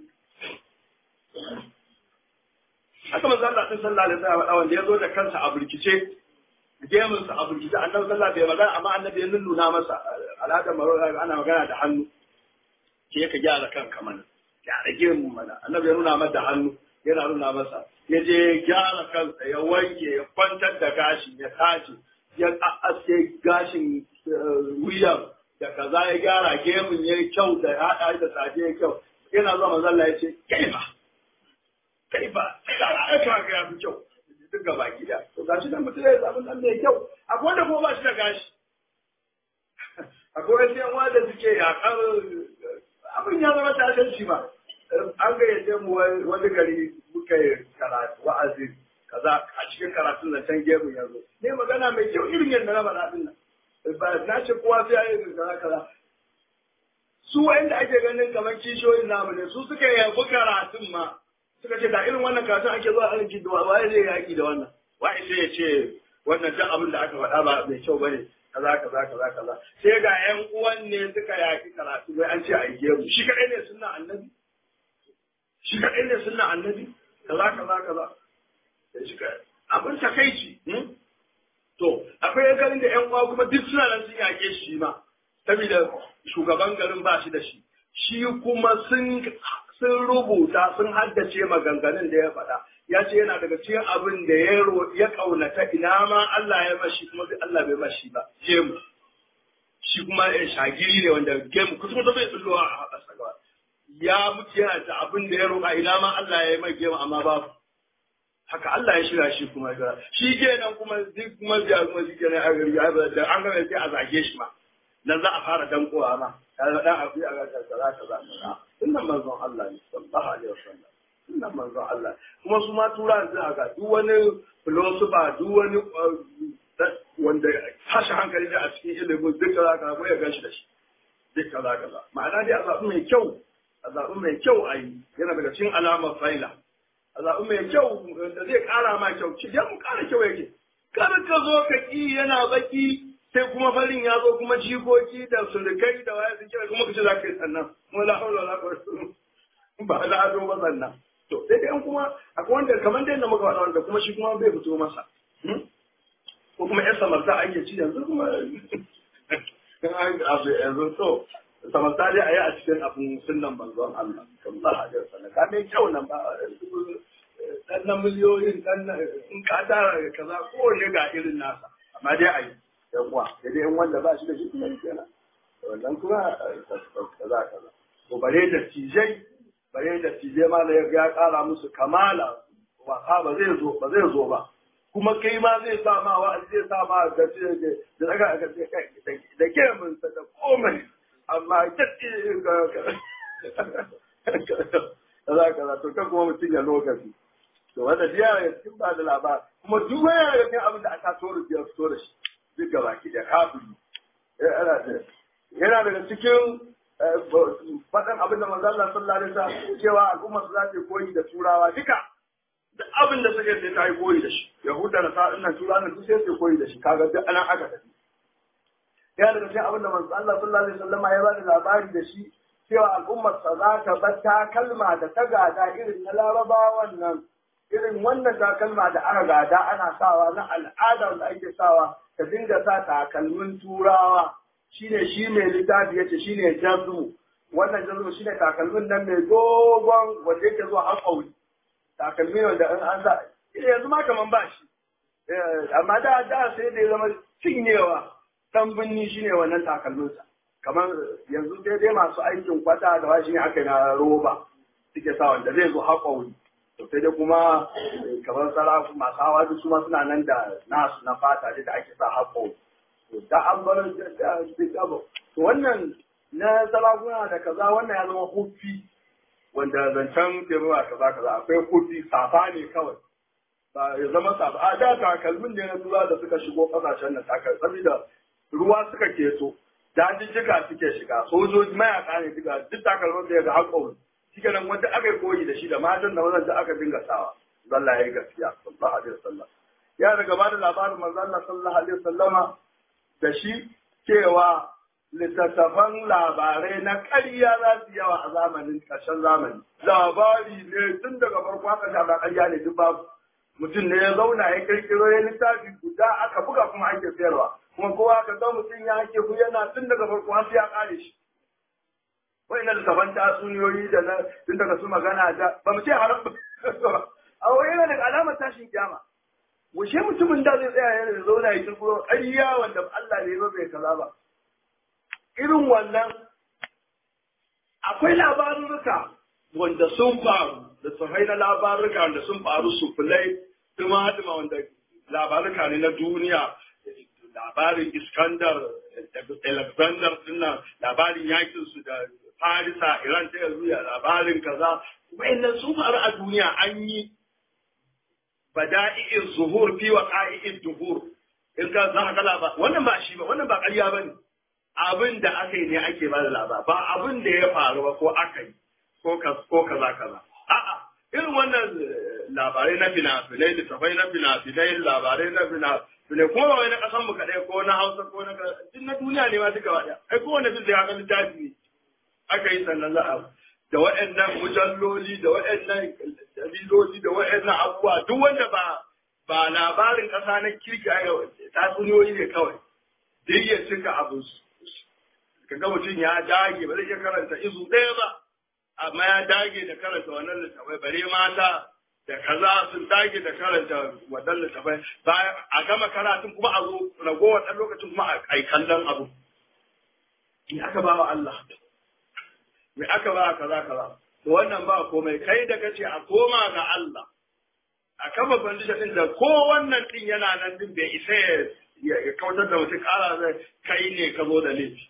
haka manzo Allah sallallahu alaihi wasallam wanda ya zo da kansa a burkice gemun sa a burkice annabi sallallahu alaihi wasallam amma annabi ya nuna masa al'adar marwa ana magana da hannu ke ka gyara kanka mana gyara gemun mana annabi ya nuna masa hannu yana nuna masa ya je gyara kansa ya wanke ya kwantar da gashi ya tace ya aske gashin wuyan da kaza ya gyara gemun ya yi kyau da ya haɗa da saje ya kyau yana zuwa manzo Allah ya ce kai ba sai da aka ga ya fi kyau duk gaba gida to gashi da mutum ya zaɓi nan mai kyau akwai wanda kuma ba shi da gashi akwai wasu yan wanda suke yaƙar abin ya zama tashin ba an gayyace mu wani gari muka yi karatu wa'azi kaza a cikin karatun nan can gemun yanzu ne magana mai kyau irin yadda na faɗa din nan ba na ce kowa sai ya yi kaza kaza su wanda ake ganin kamar kishiyoyin namu ne su suka yabi karatun ma suka ce da irin wannan karatun ake zuwa arziki da waye zai yaki da wannan waye sai ya ce wannan duk abin da aka faɗa ba mai kyau bane kaza sai ga ƴan uwan ne suka yaki karatu bai an ce a yi gemu shi kadai ne sunna annabi kaza shi kadai abin takaici to akwai garin da ƴan uwa kuma duk suna nan sun yake shi ma saboda shugaban garin ba shi da shi kuma sun rubuta sun haddace maganganun da ya faɗa ya ce yana daga cikin abin da ya kaunata ina ma Allah ya mashi kuma Allah bai mashi ba gemu shi kuma shagiri ne wanda gemu kusa bai tsullo a gaba ya mutu yana da abin da ya roƙa ina ma Allah ya yi mai gemu amma babu haka Allah ya shirya shi kuma ya shi kenan kuma duk mabiya kuma shi kenan a gari da an gama sai a zage shi ma nan za a fara dankowa ma ya da dan abu a ga kaza sunnan manzon Allah ne sallallahu alaihi wasallam sunnan manzon Allah kuma su ma tura yanzu haka duk wani philosopher duk wani wanda tashi hankali da a cikin ilimin duk kaza kaza ko ya gashi da shi duk kaza ma'ana dai a zaɓi mai kyau a yi yana daga cikin alamar faila a zaɓi mai kyau da zai ƙara ma kyau ci mu ƙara kyau yake kada ka zo ka ƙi yana baki sai kuma farin ya zo kuma jikoki da surukai da waya sun kira kuma kace za ka yi sannan kuma la haula wala quwwata ba da ado ba sannan to sai dai kuma akwai wanda kamar dai da muka faɗa wanda kuma shi kuma bai fito masa ko kuma yan samarta ake ci yanzu kuma yanzu to samarta dai a yi a cikin abin sunnan manzon Allah sallallahu alaihi wasallam ka dai kyau nan ba dan na miliyoyin dan in ka tara kaza kowanne ga irin nasa amma dai a yi yawa sai dai in wanda ba shi da shi kuma kenan wannan kuma kaza to bare da tijai ma da ya kara musu kamala wasa ba zai zo ba kuma kai ma zai sa ma wa zai sa ma da daga da ke mun da komai amma kaza to kan kuma mutum ya lokaci to wanda jiya ya cikin ba da labar kuma duk wani daga cikin abin da aka so ya fito da shi duk gaba ki da kafiri yana daga cikin faɗin abin da manzo Allah sallallahu alaihi wasallam cewa al'umma su za ta koyi da turawa duka duk abin da suke sai ta yi koyi da shi yahuda da sa'in nan turawa nan duk sai su koyi da shi kaga duk anan aka tafi yana daga cikin abin da manzo Allah sallallahu alaihi wasallam ya ba da labari da shi cewa al'ummar sa za ta bar takalma da ta gada irin na larabawan nan irin wannan takalma da aka gada ana sawa na al'ada da ake sawa ta dinga sa takalmin turawa shine shi mai littafi yace shine jazmu wannan jazmu shine takalmin nan mai dogon wanda yake zuwa har kauri takalmi wanda in an sa yanzu ma kaman ba shi amma da sai da ya zama cinyewa dan binni shine wannan takalmin sa kamar yanzu dai masu aikin kwata da washi ne aka na roba suke sa wanda zai zo har kauri sai dai kuma kamar sarafu masu hawa duk su ma suna nan da nasu na fata da ake sa har kauri da an bar da to wannan na sarakuna da kaza wannan ya zama hufi wanda zancen teruwa kaza akwai hufi safa ne kawai ba ya zama safa a da takalmin ne na tura da suka shigo kasashen nan takalmin saboda ruwa suka keto dajijjika suke shiga sojoji mayaka ne duka duk takalmin da ya ga haƙƙo shi nan wanda aka yi koyi da shi da matan da mazan da aka dinga sawa zalla ya yi gaskiya sallallahu alaihi wasallam ya daga ba da labarin manzo Allah sallallahu alaihi wasallama da shi cewa littattafan labarai na ƙarya za su yawa a zamanin ƙarshen zamani. Labari ne tun daga farko haka da ba ƙarya ne duk babu. Mutum ne ya zauna ya kirkiro ya littafi guda aka buga kuma ake sayarwa. Kuma kowa ka ga mutum ya ake yana tun daga farko har sai ya ƙare shi. Wai na littattafan tatsuniyoyi da na tun daga su magana da ba mu ce haram ba. A wai yana daga alamar tashin kiyama. Washe mutumin da zai tsaya ya zauna ya kirkiro ƙarya wanda Allah ne ba bai kaza ba. Irin wannan akwai labarurruka wanda sun faru da tsofai na labarurruka wanda sun faru su fulai duma wanda labarurruka ne na duniya labarin Iskandar Alexander dinnan labarin yakin su da Farisa Iran ta yanzu ya labarin kaza wayannan sun faru a duniya an yi bada'i'in zuhur fi waqa'i'id duhur in ka za ka labar wannan ba shi ba wannan ba ƙarya bane abin da aka yi ne ake ba da labar ba abin da ya faru ba ko aka yi ko kaza a'a irin wannan labarai na fina-finai littafai na fina-finai labarai na fina-finai ko ba wai na kasan mu kaɗai ko na Hausa ko na duk na duniya ne ma duka ba ɗaya ai kowane fil da ya ga littafi ne aka yi sannan za a da waɗannan mujalloli da waɗannan daliloli da waɗannan abubuwa duk wanda ba labarin ƙasa na kirki a yau tatsuniyoyi ne kawai duk ya cika abu kaga mutum ya dage ba zai iya karanta izu ɗaya ba amma ya dage da karanta wannan littafai bare mata da kaza sun dage da karanta wannan littafai bayan a gama karatun kuma a zo ragowar ɗan lokacin kuma a yi kallon abu me aka ba wa Allah me aka ba kaza to wannan ba komai kai da kace a koma ga Allah a kama bandisha din da ko wannan din yana nan din bai isa ya kautar da mutum kara zai kai ne ka zo da laifi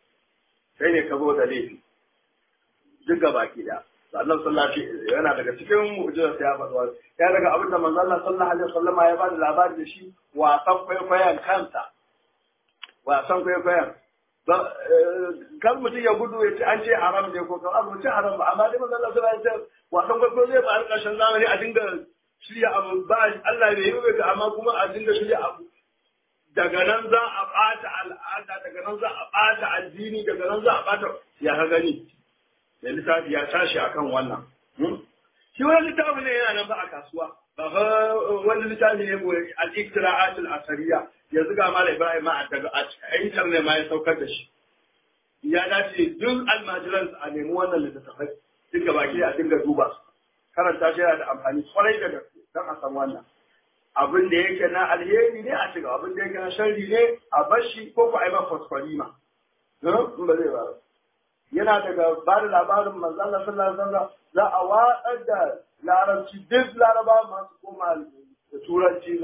duk ga baki da Allah sallallahu alaihi yana daga cikin mu'jizar ya faɗa ya daga abin da manzo Allah sallallahu alaihi wasallam ya ba da labari da shi wasan kwaikwayon kansa wasan kwaikwayon kan mutum ya gudu ya ce an ce haram ne ko kan abu ce haram ba amma dai manzo Allah sallallahu alaihi wasallam wasan kwaikwayo zai ba ƙarshen zamani a dinga shirya abu ba Allah ne ya ga amma kuma a dinga shirya abu daga nan za a ɓata al'ada daga nan za a ɓata addini daga nan za a ɓata ya ka gani da littafi ya tashi akan wannan shi wani littafi ne yana nan ba a kasuwa ba fa wani littafi ne ko al-iktira'atul asariya yanzu ga Malam Ibrahim ma daga a internet ma ya saukar da shi ya dace duk almajiran a nemi wannan littafai duka baki a dinga duba su karanta shi yana da amfani kwarai da gaske don a san wannan abin da yake na alheri ne a shiga abin da yake na sharri ne a bashi ko ku a yi ma fosforima in ba zai ba yana daga ba da labarin manzo Allah sallallahu alaihi wasallam za a watsar da larabci duk laraba masu koma turanci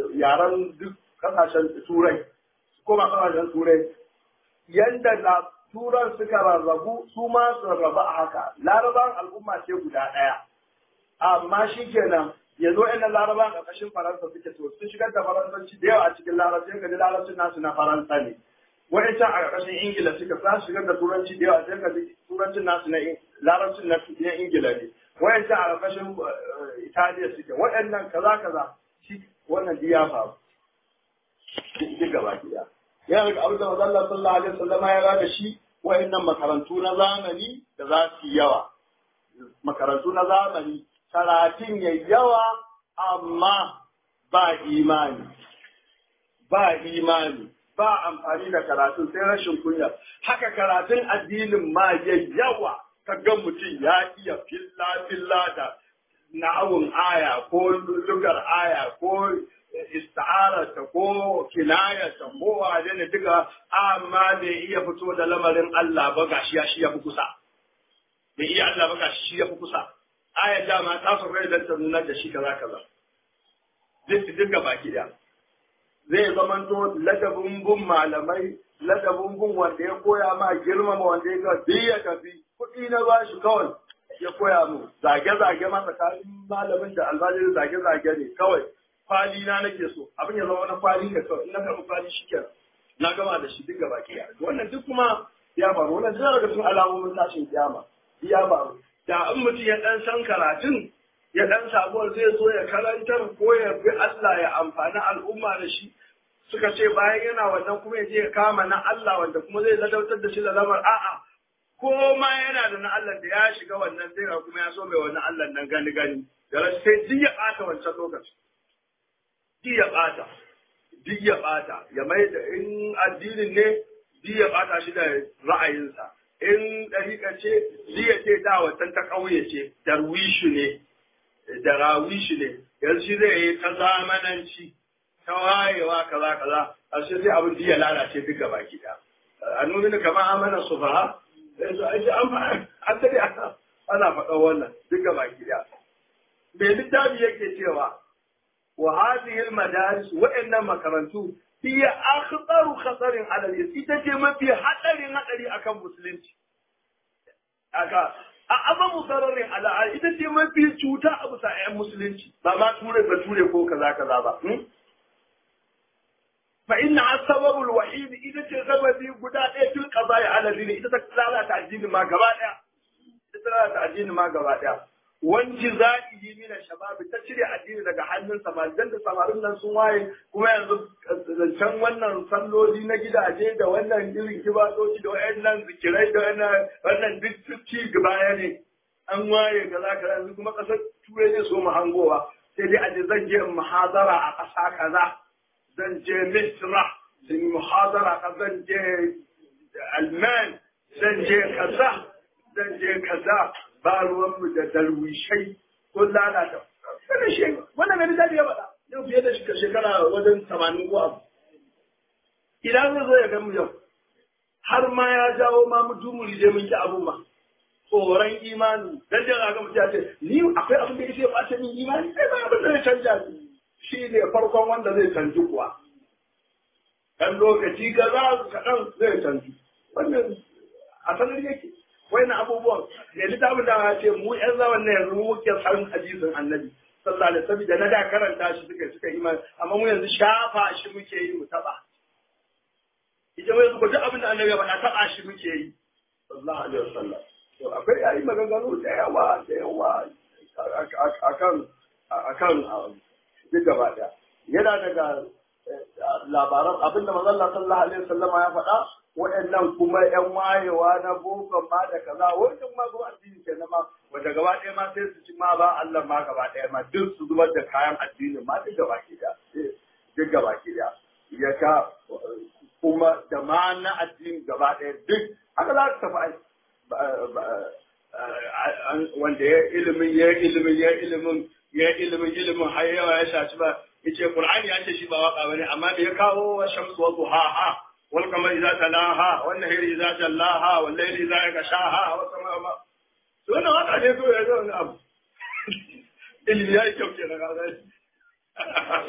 yaran duk kasashen turai koma kasashen turai yanda turan suka rarrabu su ma su rarrabu a haka larabawan al'umma ce guda ɗaya amma shi kenan yanzu wa'annan larabawan ƙarƙashin faransa suke to sun shigar da faransanci da yawa a cikin larabci ga larabcin nasu na faransa ne wa'ancan a ƙarƙashin ingila suka sa shigar da turanci da yawa sai ga turancin nasu na larabcin na ingila ne wa'ancan a ƙarƙashin italiya suke waɗannan kaza kaza shi wannan ya faru duk gaba ɗaya yana daga abin da manzo Allah sallallahu alaihi wasallam ya rada shi wa'annan makarantu na zamani da za su yawa makarantu na zamani karatun ya yawa amma ba imani ba amfani da karatu sai rashin kunya haka karatun addinin ma ya yawa kaga mutum ya iya filla da na'awun aya ko lugar aya ko ista'arata ko kinayata ko wane ne duka amma bai iya fito da lamarin Allah ba gashi shi ya fi kusa bai iya Allah ba gashi shi ya fi kusa ayar dama ta fi rai don ta nuna da shi kaza duk gaba ki da zai zamanto ladabin bin malamai ladabin bin wanda ya koya ma girmama wanda ya ga duk ya tafi kuɗi na ba shi kawai ya koya mu zage-zage ma tsakanin malamin da albajirin zage-zage ne kawai kwali na nake so abin ya zama wani kwali ne kawai in na karɓi kwali shi kenan na gama da shi duk gaba ki wannan duk kuma ya faru wannan duk daga cikin alamomin tashin kiyama ya faru da in mutum ya ɗan san karatun ya ɗan sabuwar zai zo ya karantar ko ya bi Allah ya amfani al'umma da shi suka ce bayan yana wannan kuma ya je ya kama na Allah wanda kuma zai ladautar da shi da lamar a'a ko ma yana da na Allah da ya shiga wannan sai ga kuma ya so mai wannan Allah nan gani da rashi sai duk ya ɓata wancan lokaci duk ya ɓata ya mai da in addinin ne duk ya ɓata shi da ra'ayinsa in ɗariƙa ce zai ce da watan ta ƙauye ce darwishu ne da rawishu ne yanzu shi zai yi ta zamananci ta wayewa kaza a shi sai abin ya lalace duk gaba gida a nuna kamar amana su ba yanzu an tare ana faɗa wannan duk gaba gida bai littafi yake cewa wa hadhihi al-madaris wa'annan makarantu hiya akhtaru khatarin ala al ita ce mafi hadari akan musulunci aka a aba musarrarin ala ita ce mafi cuta a bisa ayyan musulunci ba ma ture ko kaza ba fa inna as-sababu al-wahid ita ce sababi guda ɗaya fil qada'i ala dini ita ta lalata addini ma gaba ɗaya wanci za'ihi min shabab ta cire addini daga hannun samari dan da samarin nan sun waye kuma yanzu zancen wannan salloli na gidaje da wannan irin kibadoci da wayannan zikirai da wannan duk ci gaba ne an waye kaza yanzu kuma kasar turai ne so mu hangowa sai dai aje zan je muhadara a ƙasa kaza zan je misra zan yi muhadara zan je alman zan je kaza ba ruwanmu da darwishai ko lalata. Wannan gani zaɓi ya faɗa yau fiye da shekara wajen 80 ko abu. Idan zai zo ya gamu yau, har ma ya jawo ma mu dumuri je mun ki abun ma. Tsoron imani, dan jin ga mutum ya ce, ni akwai abin da yake ya ɓace min imani, sai ba abin da zai canja shi ne farkon wanda zai canji kuwa. Dan lokaci kaza kaɗan zai canji. Wannan a sanar yake. Wayannan abubuwan da littafin da ya ce mu ƴan zaman ne yanzu muke san hadisin annabi sallallahu alaihi wasallam da na da karanta shi suka imani amma mu yanzu shafa shi muke yi mu taba ita wai su duk abin da annabi ya faɗa taba shi muke yi sallallahu alaihi wasallam to akwai yayi maganganu da yawa akan duk gaba daya yana daga labaran abinda manzon Allah sallallahu alaihi wasallam ya faɗa waɗannan kuma ƴan wayewa na boko ma da kaza wannan ma kuma addini ke na ma wanda gaba ɗaya ma sai su ci ma ba Allah ma gaba ɗaya ma duk su zubar da kayan addini ma duk gaba ki da duk gaba ki da ya ka kuma da ma na addini gaba ɗaya duk haka za ta tafi wanda ya ilimin har yawa ya shaci ba yace Qur'ani ya ce shi ba waka bane amma da ya kawo wa shamsu wa duhaha والقمر إذا تلاها والنهر إذا جلاها والليل إذا يغشاها والسماء ما wannan waka ne to ya zo wani abu ilimi ya yi kyau ke na gaza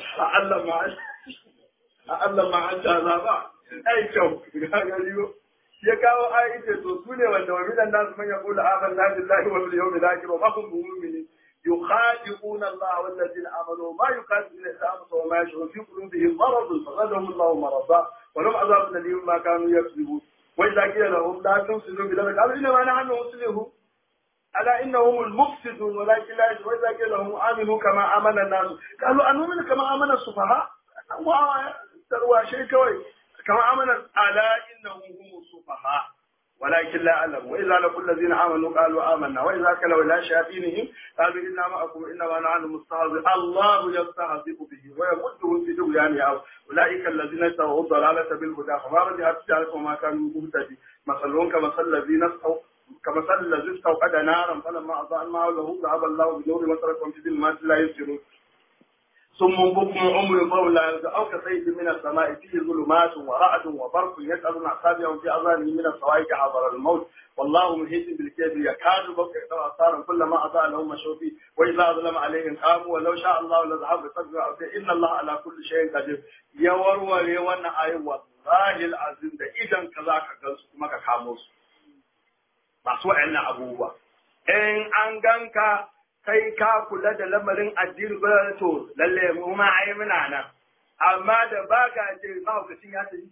a Allah ma an ta zaba ai kyau ga gari ya kawo ayyuka to su ne wanda wa minan nasu man yaqulu amanna billahi wal yawmil akhir wa ma hum mu'minin يخادعون الله والذين امنوا ما يخادعون الا انفسهم وما يشعرون في قلوبهم مرض فزادهم الله مرضا ولهم عذاب اليم ما كانوا يكذبون واذا قيل لهم لا تفسدوا بالارض قالوا انما نحن مصلحون الا انهم المفسدون ولكن لا يشعرون واذا قيل لهم امنوا كما امن الناس قالوا انؤمن كما امن السفهاء تروى شيء كوي كما امن الا انهم هم السفهاء ولكن لا أعلم وإذا لقوا الذين آمنوا قالوا آمنا وإذا كلوا إلى شياطينهم قالوا إنا معكم إنما نحن مستهزئون الله يستهزئ به ويمدهم في طغيانهم أولئك الذين اشتروا الضلالة بالهدى فما رجعت تجارتهم وما كانوا مهتدين مثلهم كمثل الذي استوقد نارا فلما أضاء ما حوله ذهب الله بنور وتركهم في ظلمات لا يبصرون ثم بكم عمر فهم لا يرجعون أو كصيد من السماء فيه ظلمات ورعد وبرق يسألون أصحابهم في أذانهم من الصواعق حضر الموت والله محيط بالكافر يكاد برق يقطع أبصارهم كلما أضاء لهم مشوا فيه وإذا أظلم عليهم قاموا ولو شاء الله لذهب بفضله إن الله على كل شيء قدير يورور يوانا آي والله العظيم ده إذا كذاك كما كاموس masu wa'annan abubuwa in an ganka kai ka kula da lamarin addini ba to lalle mu ma ai muna nan amma da baka ce mahaukacin ya tafi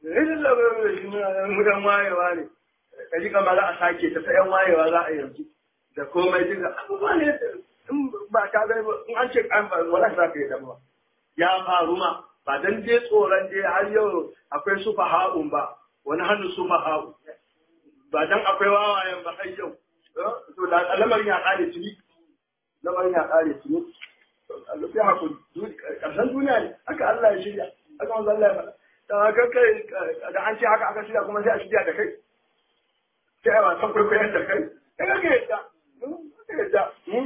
mu dan wayewa ne kaji kamar za a sake ta yan wayewa za a yanzu da komai dinga abubuwa ne in ba ka ga in an ce an ba wala za ka yi da ba ya faru ma ba dan je tsoron je har yau akwai sufaha'un ba wani hannu sufaha'u ba dan akwai wawayen ba har yau to da lamarin ya kare tuni lamarin ya kare tuni Allah ya hakuri karshen duniya ne haka Allah ya shirya haka manzo Allah ya faɗa dan haka kai da an ce haka aka shirya kuma sai a shirya da kai sai ba san kwaikwayon da kai kai ka yadda ka yadda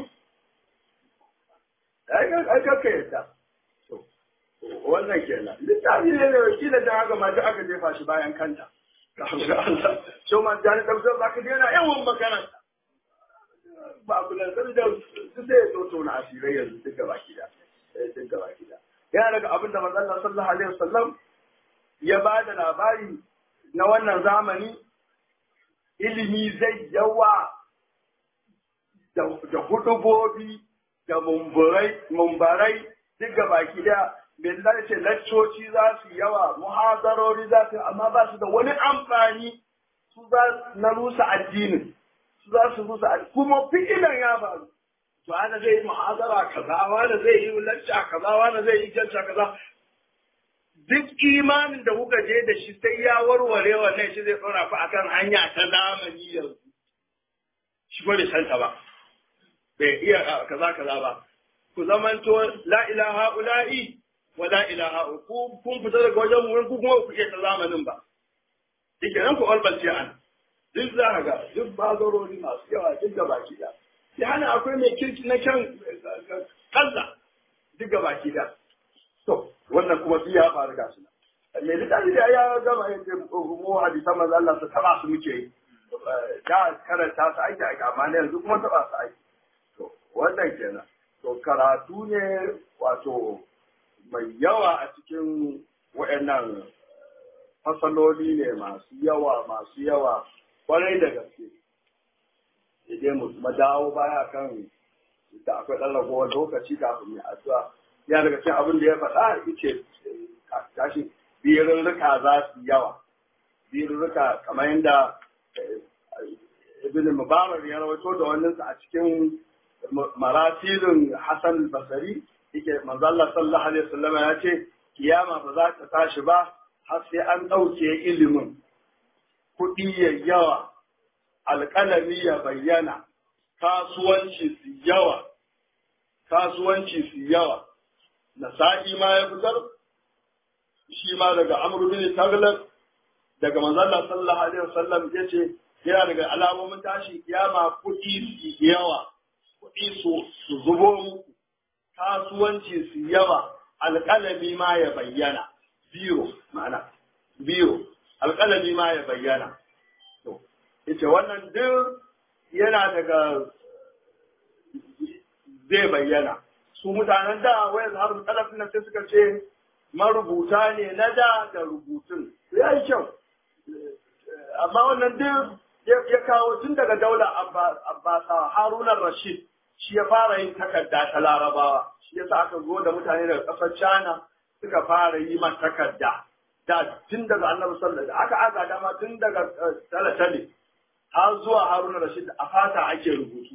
ai ka yadda wannan kenan littafi ne da wakilin da haka ma aka jefa shi bayan kanta so man jani tafsir ba ka dena yawan magana ba ku da sai da su sai to na asirai yanzu duk gaba kida duk gaba kida yana daga abin da manzon Allah sallallahu alaihi wasallam ya ba da labari na wannan zamani ilimi zai yawa da hudubobi da mumbarai duk gaba kida billahi ce laccoci za su yawa muhazarori za su amma ba su da wani amfani su za na rusa addinin su za su rusa kuma fi'ilan ya faru to ana zai yi muhazara kaza wani zai yi lacca kaza wani zai yi jalsa kaza duk imanin da kuka je da shi sai ya warware wannan shi zai tsora ku akan hanya ta zamani yanzu shi ba bai santa ba bai iya kaza ba ku zamanto la ilaha ula'i wala ilaha ku kun fita daga wajen mu ku kuma ku iya ta zamanin ba dike nan ku albalci an duk za ka ga duk bazarori masu yawa duk da baki da sai hana akwai mai kirki na kyan kalla duk da baki da to wannan kuma duk ya faru ga shi me littafi da ya gama yake mu hadisan manzo Allah su taba su muke yi da karanta su aiki amma ne yanzu kuma taba su aiki to wannan kenan to karatu ne wato mai yawa a cikin waɗannan fasaloli ne masu yawa kwarai da gaske idan mu dawo baya kan da akwai ɗan ragowar lokaci kafin mai addu'a ya daga cikin abin da ya faɗa yace tashi birrika za su yawa birrika kamar yadda ibn Mubarak ya rawaito da wannan a cikin marasilin Hassan al-Basri yake manzo Allah sallallahu alaihi wasallam ya ce kiyama ba za ta tashi ba har sai an dauke ilimin kuɗi ya yawa alƙalami ya bayyana kasuwanci su yawa nasa'i ma ya fitar shi ma daga Amr bin Taglab daga manzo Allah sallallahu alaihi wasallam yace yana daga alamomin tashi kiyama kuɗi su yawa kuɗi su zubo muku kasuwanci su yawa alƙalami ma ya bayyana biro alƙalami ma ya bayyana to ita wannan duk yana daga zai bayyana su mutanen da wayan har talafin nan sai suka ce marubuta ne na da rubutun ya yi kyau amma wannan duk ya kawo tun daga daula Abbasa Haruna Rashid shi ya fara yin takarda ta Larabawa shi yasa aka zo da mutane daga ƙasar China suka fara yi man takarda da tun daga Annabi sallallahu alaihi wasallam aka dama tun daga talatale har zuwa Haruna Rashid a fata ake rubutu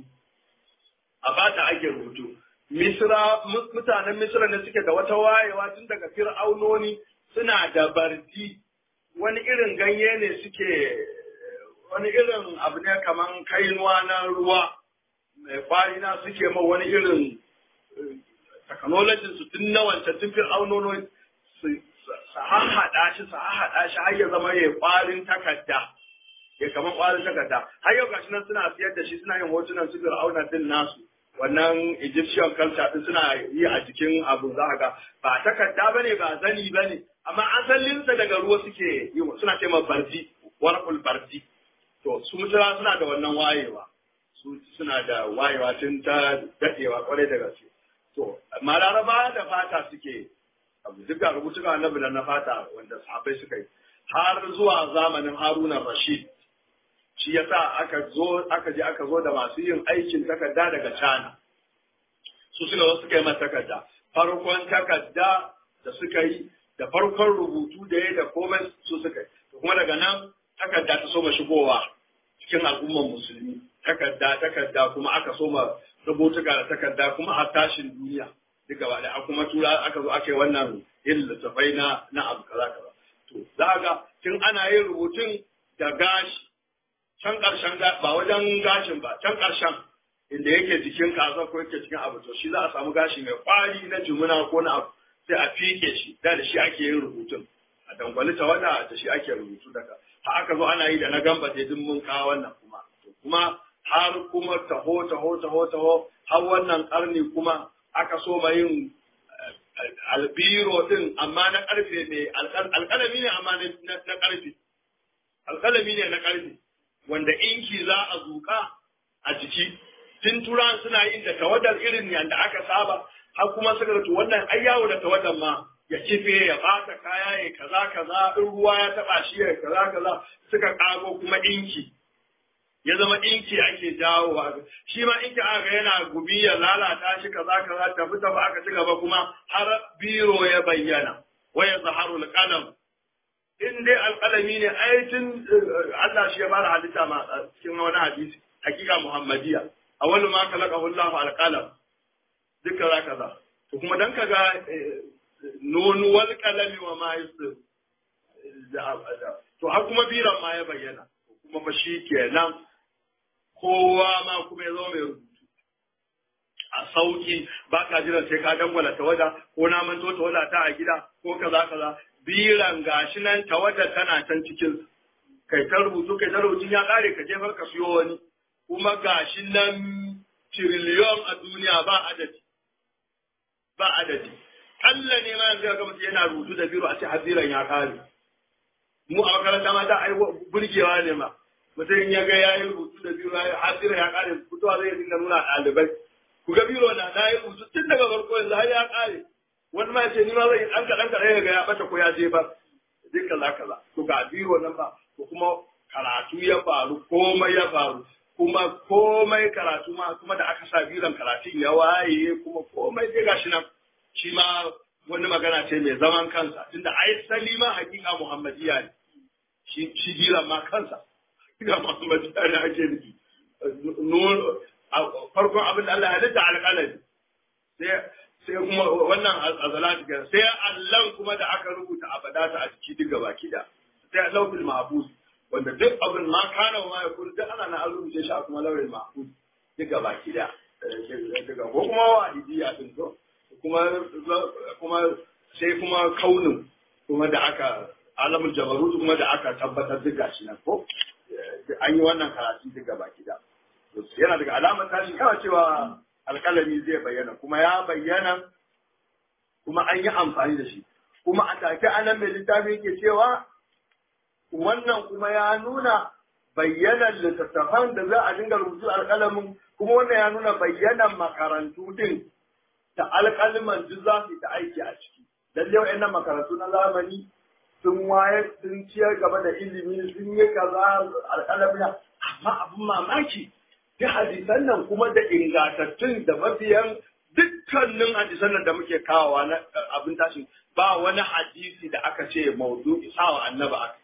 mutanen Misra ne suke da wata wayewa tun daga Fir'aunoni suna da bardi wani irin ganye ne suke wani irin abu ne kaman kainuwa na ruwa mai kwari na suke ma wani irin technology su tun na wancan tun Fir'aunoni su haɗa shi har ya zama ya kwarin takarda ya kaman kwarin takarda har yau gashi nan suna siyar da shi suna yin hotunan su Fir'auna din nasu wannan Egyptian culture din suna yi a jikin abu za ga ba takarda bane ba zani bane amma asalinsa daga ruwa suke yi suna ce ma bardi warqul bardi to su mutara suna da wannan wayewa su suna da wayewa tun ta dadewa kwarai da gaske to amma Laraba da fata suke abu duka rubutu ga annabi na fata wanda sahabbai suka yi har zuwa zamanin Haruna Rashid shi yasa aka zo da masu yin aikin takarda daga China su suka yi masa takarda farkon takarda da suka yi da farkon rubutu da ya da komai su suka yi kuma daga nan takarda ta soma shigowa cikin al'ummar musulmi takarda kuma aka soma rubutuka da takarda kuma har tashin duniya duk gaba da kuma tura aka zo aka yi wannan yin littafai na abu kaza to za ga tun ana yin rubutun da gashi can ƙarshen ba wajen gashin ba can ƙarshen inda yake jikin kaza ko yake cikin abu to shi za a samu gashi mai kwari na jumuna ko na abu sai a fike shi da shi ake yin rubutun a dangwali ta wanda da shi ake rubutu daga ha aka zo ana yi da na gamba sai duk mun kawo wannan kuma har kuma taho har wannan karni kuma aka so ma yin albiro din amma na karfe ne alƙalami ne amma na karfe alƙalami ne na karfe wanda inki za a zuƙa a jiki tun turan suna yin da tawadar irin yadda aka saba har kuma suka to wannan ai yawo da tawadar ma ya kife ya bata kaya ya kaza in ruwa ya taba shi ya kaza suka kago kuma inki ya zama inki ake jawowa shi ma inki aka yana gubi ya lalata shi kaza tafi aka ci gaba kuma har biro ya bayyana waya zaharul qalam in dai alƙalami ne aitin Allah shi ya bada halitta ma cikin wani hadisi hakika muhammadiya awwalu ma khalaqahu Allahu alqalam duka kaza to kuma dan kaga nunu wal qalami wa ma yusir to har kuma biran ma ya bayyana kuma fa shi kenan kowa ma kuma ya zo mai rubutu a sauki ba ka jira sai ka dangwala tawada ko na manto tawada ta a gida ko kaza biran gashi nan tawadar tana can cikin kai ta rubutu ya kare ka jefar ka siyo wani kuma gashi nan tiriliyon a duniya ba adadi Allah ne ma yanzu ga mutum yana rubutu da biro a ce hadiran ya kare mu a makaranta ma da ai burgewa ne ma mutum ya ga yayi rubutu da biro hadiran ya kare fitowa zai dinga nuna ɗalibai ku ga biro na yi rubutu tun daga farko yanzu har ya kare wani ma ce ni ma zai ɗan kaɗan ga ya bata ko ya je ba duk kaza to ga biro nan ba ko kuma karatu ya faru komai ya faru kuma komai karatu ma kuma da aka sa biron karatun ya waye kuma komai dai gashi nan shi ma wani magana ce mai zaman kansa tunda ai salima hakika muhammadiya ne shi biron ma kansa hakika muhammadiya ne ake nufi farkon abin da Allah ya halitta alƙalami sai kuma wannan azalati ga sai Allah kuma da aka rubuta abadata a ciki duk gaba kida sai lawfil mahfuz wanda duk abin ma kana ma ya kun duk ana na rubuce shi a kuma lawfil mahfuz duk gaba kida daga ko kuma wahidiya din to kuma sai kuma kaunin kuma da aka alamul jabarut kuma da aka tabbatar duk gashi nan ko an yi wannan karatu duk gaba kida yana daga alamar tashi kawai cewa alƙalami zai bayyana kuma ya bayyana kuma an yi amfani da shi kuma a take anan mai littafi yake cewa wannan kuma ya nuna bayyanar littattafan da za a dinga rubutu alƙalamin kuma wannan ya nuna bayyanar makarantu din da alƙaliman duk za su ta aiki a ciki lalle wa'annan makarantu na zamani sun waye sun ciyar gaba da ilimi sun yi kaza alƙalamiya amma abin mamaki duk hadisan nan kuma da ingantattun da mabiyan dukkanin hadisan nan da muke kawowa na abin tashin ba wani hadisi da aka ce maudu'i sawa annaba aka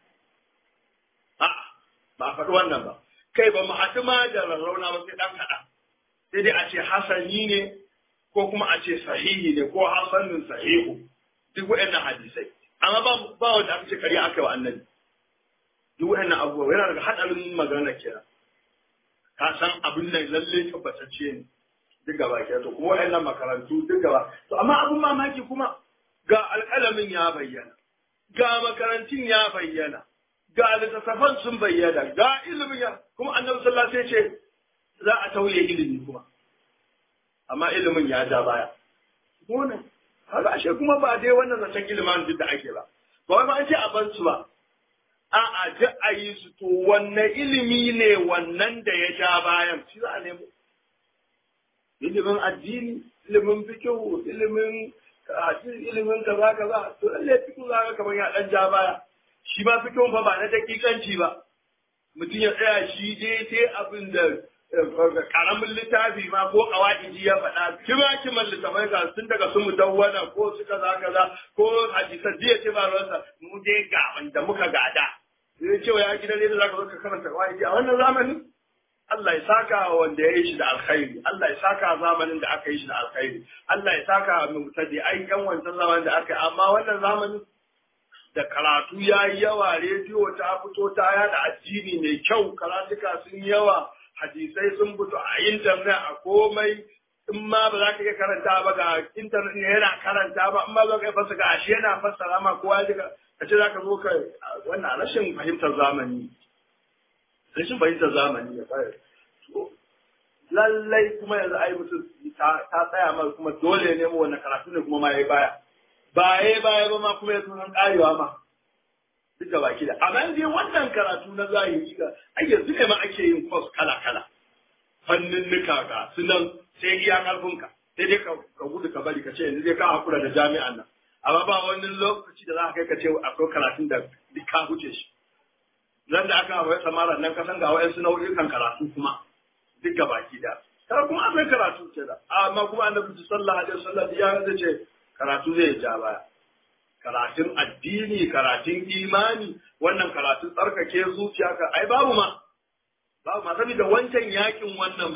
a'a ba a faɗi wannan ba kai ba mu haɗu ma da rarrauna ba sai ɗan kaɗan sai dai a ce hasani ne ko kuma a ce sahihi ne ko hasanin sahihu duk waɗannan hadisai amma ba wanda aka ce ƙarya aka yi wa annabi duk waɗannan abubuwa yana daga haɗarin magana kenan ka san abin nan lalle tabbatacce ne duk gaba ke to kuma waɗannan makarantu duk gaba to amma abin mamaki kuma ga alƙalamin ya bayyana ga makarantun ya bayyana ga littattafan sun bayyana ga ilimin ya kuma annabi sallallahu alaihi wasallam ce za a tauye ilimi kuma amma ilimin ya ja baya wannan haka ashe kuma ba dai wannan zancen ilimin duk da ake ba ba an ce a ban su ba a'a duk a yi su to wanne ilimi ne wannan da ya ja bayan shi za a nemo ilimin addini ilimin fikihu ilimin ilimin kaza kaza to lalle fikihu za ka kamar ya dan ja baya shi ma fikihun fa ba na dakikanci ba mutum ya tsaya shi dai abin da karamin littafi ma ko kawaidi ya faɗa kiman littafai ga sun daga su mudawwana ko su kaza ko hadisan jiya ce ba ruwansa mu dai ga wanda muka gada zai ce ya gidan ne da zaka zo ka karanta kawaidi a wannan zamanin Allah ya saka wanda ya yi shi da alkhairi Allah ya saka zamanin da aka yi shi da alkhairi Allah ya saka mutadi ai yan wancan zamanin da aka yi amma wannan zamanin da karatu ya yi yawa rediyo ta fito ta yada addini mai kyau karatuka sun yawa hadisai sun fito a intanet a komai in ma ba za ka iya karanta ba ga intanet ne yana karanta ba in ma za ka iya fassara ga shi yana fassara ma kowa ya ka ce za ka zo ka wannan rashin fahimtar zamani ya fara lallai kuma yanzu ai mutum ta tsaya mai kuma dole ne mu wannan karatu ne kuma ma yayi baya ba ma kuma ya sunan karewa ma duka baki da amma yanzu wannan karatu na zahiri ga ai yanzu ne ma ake yin course kala fannin nika ga sunan sai iya karfinka sai dai ka gudu ka bari ka ce yanzu dai ka hakura da jami'an nan amma ba wani lokaci da za ka kai ka ce akwai karatun da duk ka huce shi nan da aka hawa samara nan ka san ga wayansu nau'ikan karatu kuma duk baki da kar kuma akwai karatu ce da amma kuma annabi sallallahu alaihi wasallam ya ce karatu zai ja baya karatun addini karatun imani wannan karatun tsarkake zuciya ka ai babu ma saboda wancan yakin wannan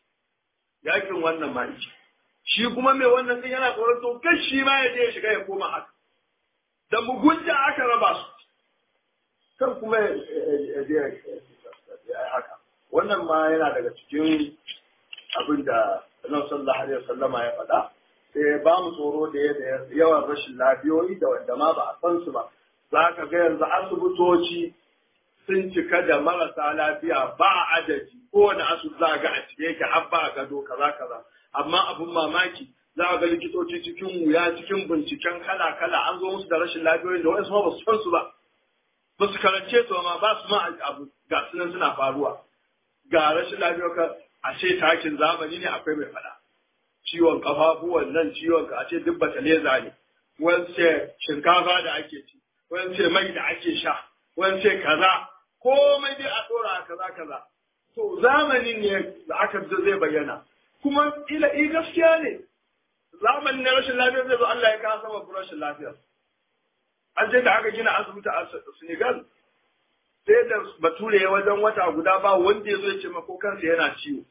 ma'aiki shi kuma mai wannan din yana tsoron to kai shi ma ya je ya shiga ya koma haka da mugunta aka raba su kan kuma ya je haka wannan ma yana daga cikin abin da Annabi sallallahu alaihi wasallama ya faɗa sai ba mu tsoro da yawan rashin lafiyoyi da wanda ma ba a san su ba za ka ga yanzu asibitoci sun cika da marasa lafiya ba adadi kowane asibiti za ga a cike yake har ba gado kaza amma abin mamaki za ga likitoci cikin wuya cikin binciken kala an zo musu da rashin lafiyoyi da wasu ma ba su san su ba su karance su ma ba su ma abu ga sunan suna faruwa ga rashin lafiya a ce takin zamani ne akwai mai faɗa ciwon kafafuwan nan ciwon ka a ce duk bataleza ne wance shinkafa da ake ci wance mai da ake sha wance kaza komai dai a dora kaza to zamanin ne da aka zai bayyana kuma ila gaskiya ne zamanin na rashin lafiya zai zo Allah ya kawo sama rashin lafiya an je da aka gina asibiti a Senegal sai da bature wajen wata guda ba wanda ya zo ya ce mako kansa yana ciwo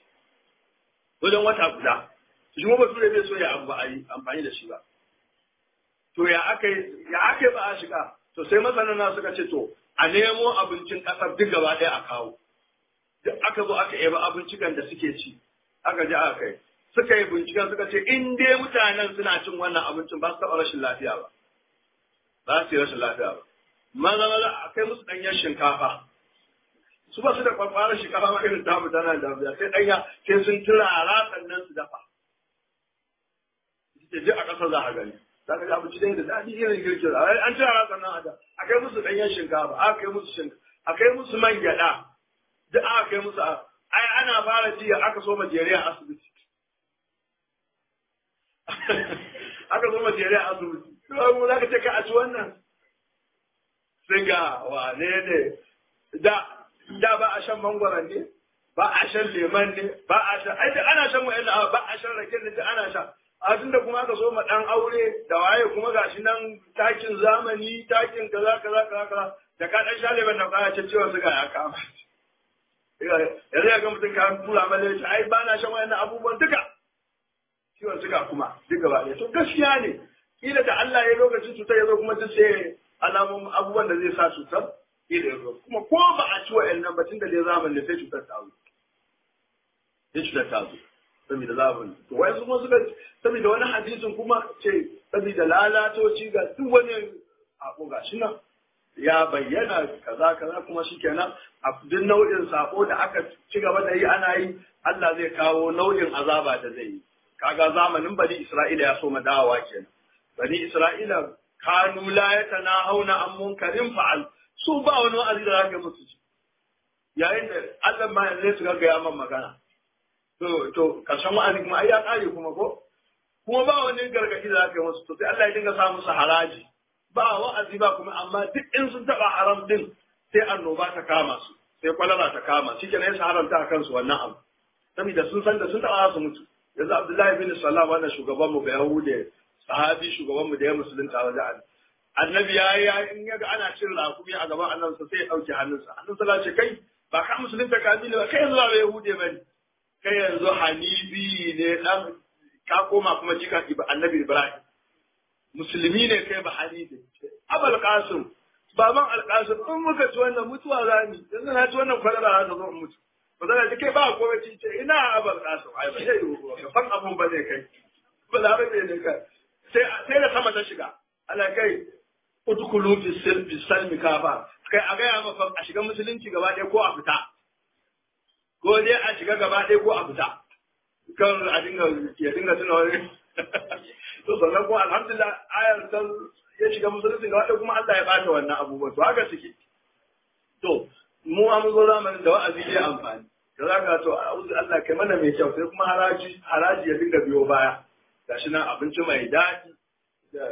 wajen wata guda shi kuma bature bai so ya amfani da shi ba to ya aka ba a shiga to sai masana suka ce to a nemo abincin kasar duk gaba ɗaya a kawo duk aka zo aka yaba abincikan da suke ci aka je aka kai suka yi binciken suka ce in dai mutanen suna cin wannan abincin ba su taɓa rashin lafiya ba su yi rashin lafiya ba maza a kai musu ɗanyen shinkafa su ba su da kwakwarar shinkafa ma irin tamu tana da lafiya sai ɗanya sai sun turara sannan su dafa ce je a ƙasar za a gani za ka ga abinci ɗaya da daɗi irin girkin an turara sannan a da a kai musu ɗanyen shinkafa a kai musu man gyaɗa duk aka kai musu ai ana fara ji aka so majeriya a asibiti aka so majeriya a asibiti kuma za ka ce ka a ci wannan siga wane ne da ba a shan mangwaron ne ba a shan leman ne ba a shan ai ana shan wa'annan ba a shan rake ne ana sha a tunda kuma aka so ma dan aure da waye kuma gashi nan takin zamani takin kaza da ka dan sha leman nan ka ce ciwon siga ya kama yanzu ya ga mutum ka tura male shi ai ba na shan wa'annan abubuwan duka ciwon siga kuma duk gaba ɗaya to gaskiya ne kila da Allah ya lokacin cutar ya zo kuma duk sai alamomin abubuwan da zai sa cutar kila ya zo kuma ko ba a ci wa'annan ba tunda dai zamani sai cutar ta zo sai cutar ta zo saboda zamani to wai su kuma suka saboda wani hadisin kuma ce saboda lalatoci ga duk wani abu gashi nan ya bayyana kaza kuma shikenan a duk nau'in sako da aka ci gaba da yi ana yi Allah zai kawo nau'in azaba da zai yi kaga zamanin bani Isra'ila ya so dawowa kenan bani Isra'ila kanu la yatanahawna an munkarin fa'al su ba wani wa'azi da zaka musu ci yayin da Allah ma yanzu su ga ya man magana to karshen wa'azi kuma ai ya kare kuma ba wani gargadi da zaka musu to sai Allah ya dinga sa musu haraji ba wa'azi ba kuma amma duk in sun taba haram din sai annoba ta kama su sai kwalara ta kama shi kenan ya haramta a kansu wannan abu saboda sun san da sun taba su mutu yanzu Abdullahi bin Sallam wannan shugaban mu ga Yahude sahabi shugaban mu da ya musulunta wajen annabi ya in yaga ana cin rakumi a gaban annabi sai ya dauke hannunsa annabi sallallahu alaihi kai ba ka musulunta kabila ba kai yanzu ba Yahude bane kai yanzu hanibi ne dan ka koma kuma jika annabi Ibrahim musulmi ne kai ba hanifi abul qasim baban alqasim in muka ci wannan mutuwa zani yanzu na ci wannan kwalara za ta zo mutu ba zan kai ba ko ce ina abul qasim ai ba sai ka fan abun ba zai kai ba za ba ne kai sai da sama ta shiga Allah kai udkhulu fi silbi salmi kafa kai a ga ya mafa a shiga musulunci gaba ɗaya ko a fita ko dai a shiga gaba ɗaya ko a fita kan a dinga tuna wani to sannan kuma alhamdulillah ayar ta ya shiga musulunci ga wanda kuma Allah ya bata wannan abubuwan to haka suke to mu an zo zamanin da wa'azi ya amfani da zaka to auzu Allah kai mana mai kyau sai kuma haraji ya dinga biyo baya gashi nan abinci mai daɗi da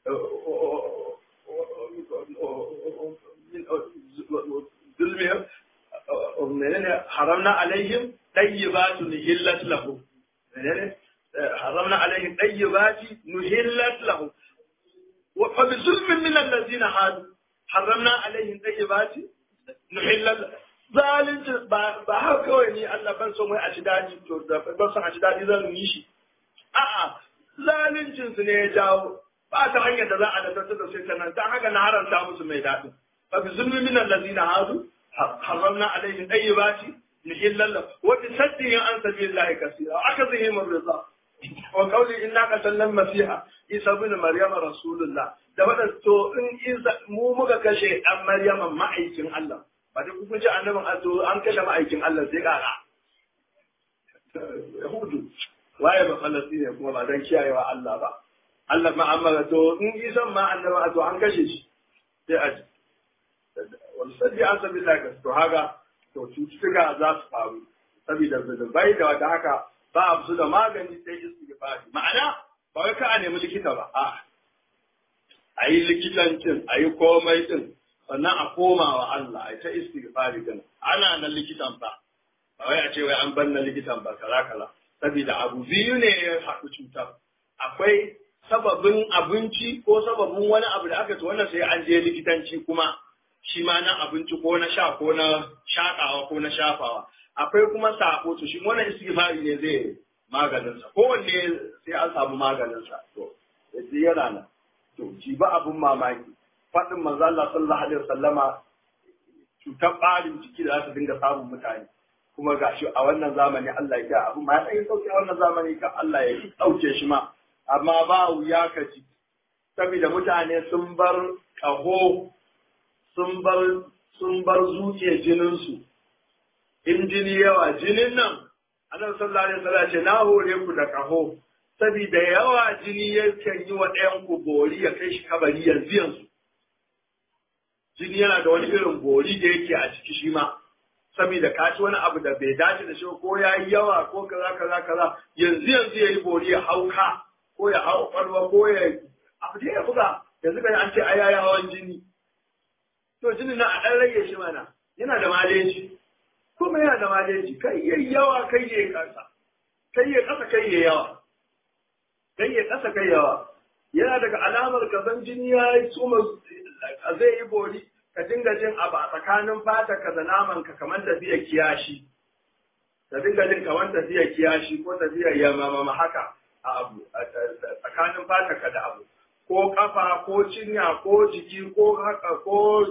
zulmi menene haramna alaihim tayyibatun hillat lahum menene حرمنا عليهم طيبات نهلت لهم وبظلم من الذين هادوا حرمنا عليهم طيبات نهلت zalunci ba haka kawai ni Allah ban son wai a ci daɗi to da ban son a ci daɗi zan yi shi a'a zaluncin su ne ya jawo ba ta hanyar da za a dace da sai sanan dan haka na haranta musu mai daɗi fa bi zulmi min allazina hadu harramna alaihim tayyibati nihillal wa bi saddihim an sabilillahi kaseera akazihim ar-ridha wa qawli innaka sallam masiha isa ibn maryam rasulullah da wadan to in isa mu muka kashe dan maryam ma'aikin Allah ba dai kun ji annabin azo an kashe ma'aikin Allah sai kara yahudu waye ba falastine kuma ba dan kiyayewa Allah ba Allah ma amma to in isa ma annabin azo an kashe shi sai a wal sadi an sabilillah to haka to cututtuka za su faru saboda zunubai da wata haka ba su da magani sai istighfari ma'ana ba wai ka a nemi likita ba a yi likitancin a yi komai din sannan a koma wa Allah a ta istighfari din ana nan likitan ba ba wai a ce wai an bar na likitan ba kala saboda abu biyu ne ya haɗu cutar akwai sababin abinci ko sababin wani abu da aka ci wannan sai an je likitanci kuma shi ma na abinci ko na sha ko na shaƙawa ko na shafawa akwai kuma sako to shi wannan istighfari ne zai maganin sa kowanne sai an samu maganin sa to sai yana nan to ji ba abun mamaki fadin manzo Allah sallallahu alaihi wasallama cutar ɓarin ciki da za ta dinga samun mutane kuma gashi a wannan zamani Allah ya ga abu ma ya ɗan sauke a wannan zamani kan Allah ya ɗauke shi ma amma ba wuya ka ci saboda mutane sun bar ƙaho sun bar zuke jininsu in jini yawa jinin nan annabi sallallahu alaihi wasallam ce na hore ku da ƙaho saboda yawa jini yake yi wa ɗayan ku bori ya kai shi kabari yanzu jini yana da wani irin bori da yake a ciki shi ma saboda ka ci wani abu da bai dace da shi ko ya yi yawa ko kaza yanzu ya yi bori ya hauka ko ya hau kwalwa ko ya abu da ya buga yanzu kan an ce ai yayi hawan jini to jinin na a ɗan rage shi mana yana da maleji kuma yana da maleji kai yayi yawa kai yayi ƙasa kai yayi ƙasa kai yayi yawa kai yayi ƙasa kai yawa yana daga alamar kazan jini ya yi tsuma zai yi bori ka dinga jin abu a tsakanin fata ka da naman ka kamar tafiyar kiyashi ka dinga jin kamar tafiyar kiyashi ko tafiyar yamama haka a abu tsakanin fata ka da abu ko kafa ko cinya ko jiki ko haka ko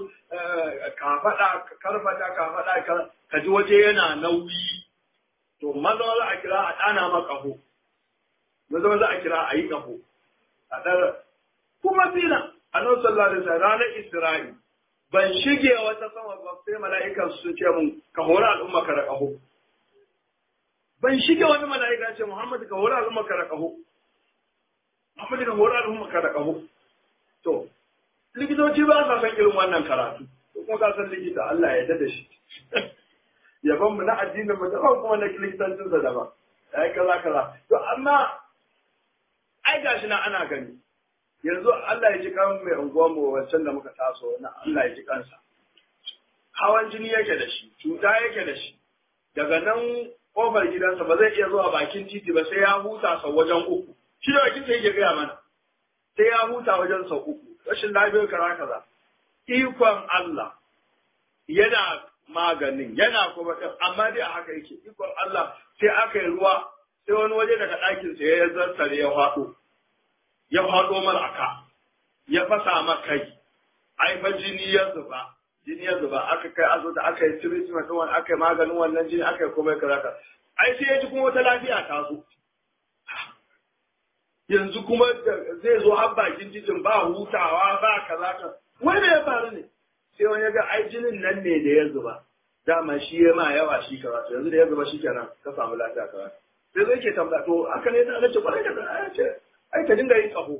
kafada ka ji waje yana nauyi to maza za a kira a ɗana ma ƙaho maza za a kira a yi ƙaho a ɗara kuma fina annabi sallallahu alaihi wasallam ranar Isra'i ban shige wata sama ba sai mala'ikan su ce mun ka hori al'umma ka da ƙaho ban shige wani mala'ika ce Muhammad ka hori al'umma ka da ƙaho Muhammad ka hori al'umma ka da ƙaho to likitoci ba sa san irin wannan karatu ko kuma ka san likita Allah ya yarda da shi yaban mu na addinin mu daban kuma na likitancin sa daban ai kaza to amma ai gashi na ana gani yanzu Allah ya ji kan mai unguwar mu wancan da muka taso na Allah ya ji kansa hawan jini yake da shi cuta yake da shi daga nan kofar gidansa ba zai iya zuwa bakin titi ba sai ya huta sau wajen uku shi da bakin sai ya gaya mana sai ya huta wajen sau uku rashin lafiyar kaza ikon Allah yana maganin yana kuma amma dai a haka yake ikon Allah sai aka yi ruwa sai wani waje daga ɗakin sa ya zartare ya faɗo malaka ya fasa makai ai fa jini ya zuba aka kai asibiti aka yi treatment din aka yi maganin wannan jini aka yi komai kaza ai sai ya ji kuma wata lafiya ta zo yanzu kuma zai zo har bakin titin ba hutawa ba kaza wai me ya faru ne sai wani ya ga ai jinin nan ne da ya zuba dama shi ya ma yawa shi kaza yanzu da ya zuba shi kenan ka samu lafiya kaza sai zai ke tambaya to haka ne ta ce kwarai da ya ce ai ka dinga yin ƙaho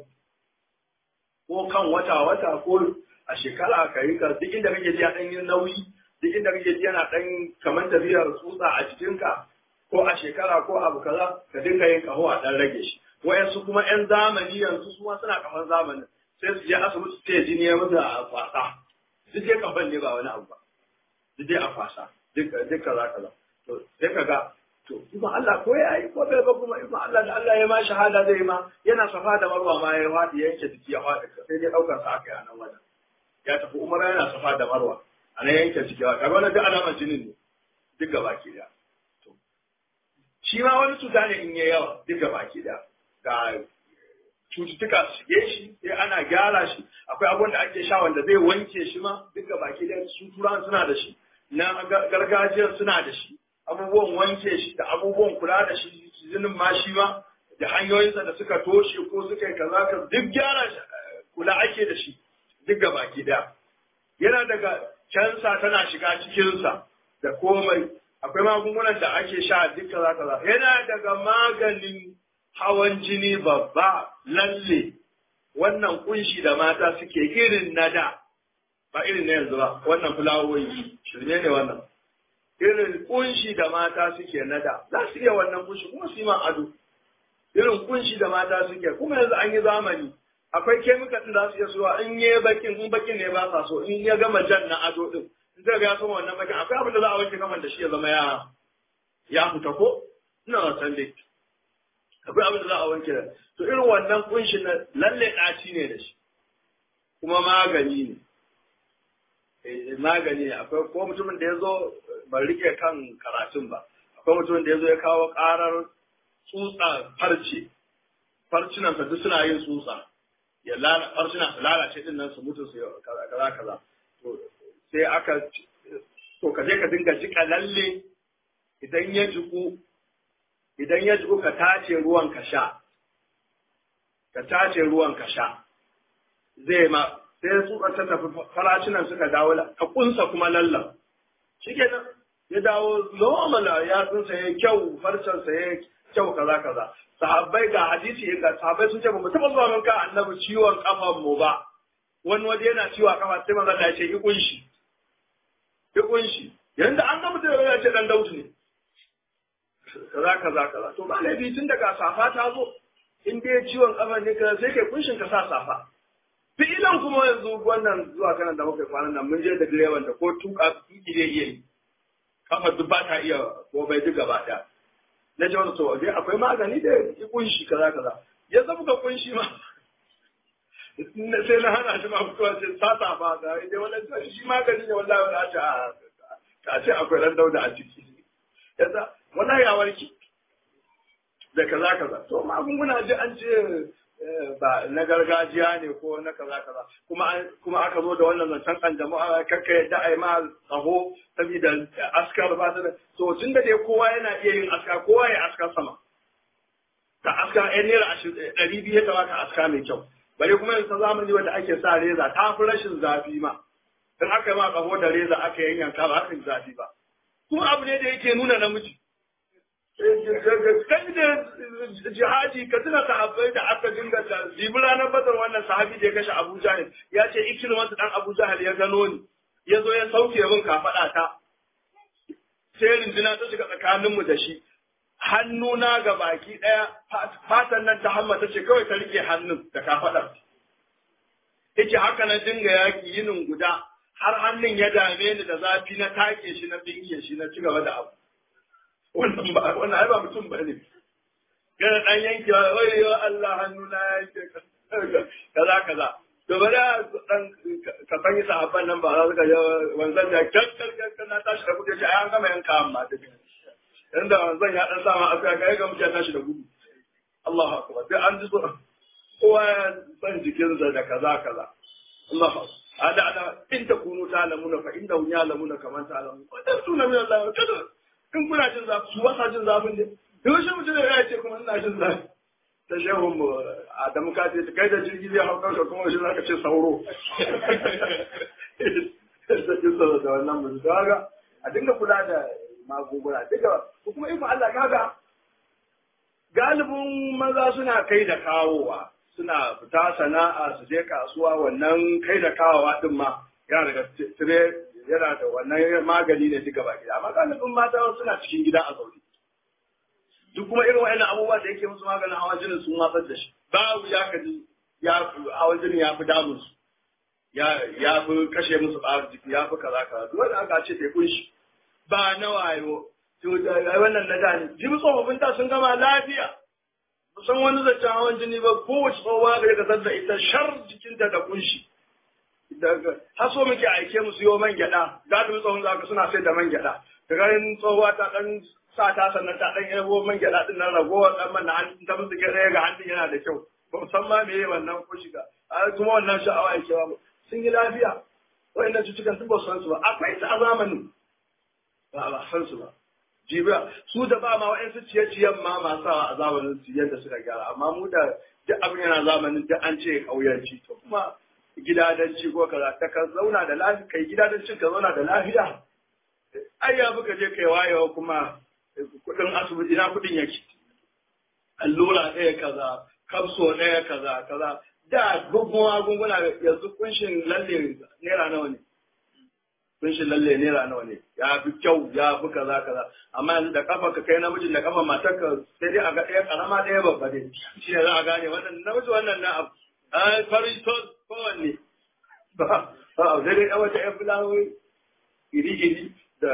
ko kan wata ko a shekara ka yi ka duk inda kake ji a ɗan yin nauyi duk inda kake ji yana ɗan kamar tafiyar tsutsa a jikinka ko a shekara ko abu kaza ka dinga yin ƙaho a ɗan rage shi wayansu kuma 'yan zamani yanzu su ma suna kamar zamanin sai su je asibiti sai jini ya musu a fasa duk dai kafan ne ba wani abu ba duk dai a fasa duk kaza to sai ka ga to ibn Allah ko ya yi ko bai ba kuma ibn Allah da Allah ya ma shahada zai ma yana safa da marwa ma ya wadi yanke jiki ya wadi sai dai daukar sa aka yi a nan wajen ya tafi umara yana safa da marwa a nan yanke jiki ya kaga wannan duk alamar jinin ne duk gaba ki da to shi ma wani cuta ne in yayi yawa duk gaba ki da ga cututtuka su shige shi sai ana gyara shi akwai abubuwan da ake sha wanda zai wanke shi ma duk gaba ki da su turan suna da shi na gargajiyar suna da shi abubuwan wanke shi da abubuwan kula da shi jinin ma shi ma da hanyoyinsa da suka toshe ko suka yi kaza ka duk gyara kula ake da shi duk gaba ki da yana daga cansa tana shiga cikinsa da komai akwai magungunan da ake sha duk kaza yana daga maganin hawan jini babba lalle wannan kunshi da mata suke irin na da ba irin na yanzu ba wannan fulawoyi shirme ne wannan irin kunshi da mata suke na da za su iya wannan kunshi kuma su yi man ado irin kunshi da mata suke kuma yanzu an yi zamani akwai kemikal din da su iya suwa in yi bakin in bakin ne ba sa so in ya gama jan na ado din in zai ga ya sama wannan bakin akwai abin da za a wanke kaman da shi ya zama ya fita ko ina wasan dai akwai abin da za a wanke da to irin wannan kunshin na lalle ɗaci ne da shi kuma magani ne akwai ko mutumin da ya zo ban rike kan karatun ba akwai mutumin da ya zo ya kawo ƙarar tsutsa farcinan duk suna yin tsutsa ya farcina su lalace din nan su mutu su kaza to sai aka to ka je ka dinga jika lalle idan ya jiku ka tace ruwan ka sha zai ma sai tsutsar ta tafi faracinan suka dawo ka kunsa kuma lallan shikenan ya dawo normal ya tsunsa ya kyau farcen sa ya kyau kaza sahabbai ga hadisi ga sahabbai sun ce ba mu taba zuwa mun ka annabi ciwon kafan mu ba wani waje yana ciwo a kafa sai manzo Allah ya ce ki kunshi yanda an ga mutum ya ce dan daudu ne kaza to ba laifi tun daga safa ta zo in dai ciwon kafa ne ka sai kai kunshin ka sa safa fi'ilan kuma yanzu wannan zuwa kanan da muka kwanan nan mun je da direban da ko tuki zai iya yi kafa duk ba ta iya ko bai duk gaba ɗaya na ce wani to dai akwai magani da ya kunshi kaza kaza ya zama ka kunshi ma sai na hana shi ma fitowa sai sata ba ga dai wannan shi magani ne wallahi wani a ce akwai dan dauda a ciki yasa wallahi ya warki da kaza kaza to magunguna ji an ce ba na gargajiya ne ko na kaza kaza kuma aka zo da wannan zancen kan jama'a kakka yadda ai ma tsaho saboda askar ba ta da to tun da dai kowa yana iya yin aska kowa ya aska sama ka aska ɗan naira 200 ya kamata aska mai kyau bare kuma yanzu zamani wanda ake sa reza ta fi rashin zafi ma in aka yi ma tsaho da reza aka yanyanka ba haka zafi ba kuma abu ne da yake nuna namiji kai da jihadi ka tuna sahabbai da aka dinga ta jibi ranar badar wannan sahabi da ya kashe Abu Jahil ya ce ikirman dan Abu Jahil ya gano ni ya zo ya sauke min kafaɗa ta sai rinduna ta shiga tsakaninmu da shi hannuna ga baki ɗaya fatan nan ta hamma ta ce kawai ta rike hannun da kafaɗar yace haka na dinga yaki yinin guda har hannun ya dame ni da zafi na take shi na binge shi na ci gaba da abu wannan ai ba mutum ba ne gana ɗan yankewa wai yau Allah hannu na yanke kaza kaza to bari dan ka fanyi sahabban nan ba za su ga wanzan da kakkar na tashi da gudu ya an gama yanka amma ta bin inda wanzan ya dan sama aka ga ga mutum ya tashi da gudu Allahu akbar sai an ji so kowa ya san jikinsa da kaza kaza Allahu akbar ada in takunu ta'lamuna fa innahu ya'lamuna kama ta'lamun wa tasuna min Allah kada in kuna jin zafi su wasa jin zafin ne yaushe mutum ya ce kuma ina jin zafi ta shehun mu Adamu ka ce kai da jirgi zai hau kanka kuma shi zaka ce sauro da kisa da wannan mu kaga a dinga kula da magunguna duka kuma in Allah kaga galibin maza suna kai da kawowa suna fita sana'a su je kasuwa wannan kai da kawowa din ma yana daga tire yana da wannan magani ne duka baki amma galibin mata suna cikin gida a zaune duk kuma irin wa'annan abubuwa da yake musu maganin hawan jinin sun watsar da shi babu ya kaji hawan jinin ya fi damun su ya fi kashe musu ɓarin jiki ya fi kaza kaza duk wanda aka ce tekun shi ba na wayo to wannan na gane jibi tsofaffin ta sun gama lafiya san wani zancen hawan jini ba kowace tsohuwa ga ya kasar da ita shar jikinta da kunshi har so muke aike musu yo man gyaɗa gadin tsohon zaka suna sai da man gyaɗa da ganin tsohuwa ta ɗan sa ta sannan ta ɗan yabo man gyaɗa ɗin nan ragowar ɗan man na hannun ta musu gyaɗa ga hannun yana da kyau ba san ma meye wannan ko shiga kuma wannan sha'awa yake ba sun yi lafiya wa'annan cutukan sun ba su san su ba akwai ta a zamanin ba san su ba jibiya su da ba ma wa'ansu ciye-ciyen ma masu a zamanin su yadda suka gyara amma mu da duk abin yana zamanin duk an ce ƙauyanci to kuma gidadanci ko kaza ta ka zauna da lafiya kai gidadancin ka zauna da lafiya ai ya buka je kai wayewa kuma kudin asibiti ina kudin yake allura ɗaya kaza kapso ɗaya kaza da magunguna yanzu kunshin lalle naira nawa ne kunshin lalle naira nawa ne ya fi kyau ya fi kaza amma yanzu da kafa ka kai namijin da kafa matar ka sai dai a ga ɗaya karama ɗaya babba dai shi ne za a gane wannan namiji wannan na abu farin kowanne ba sai dai ɗan wata ƴan fulawoyi iri da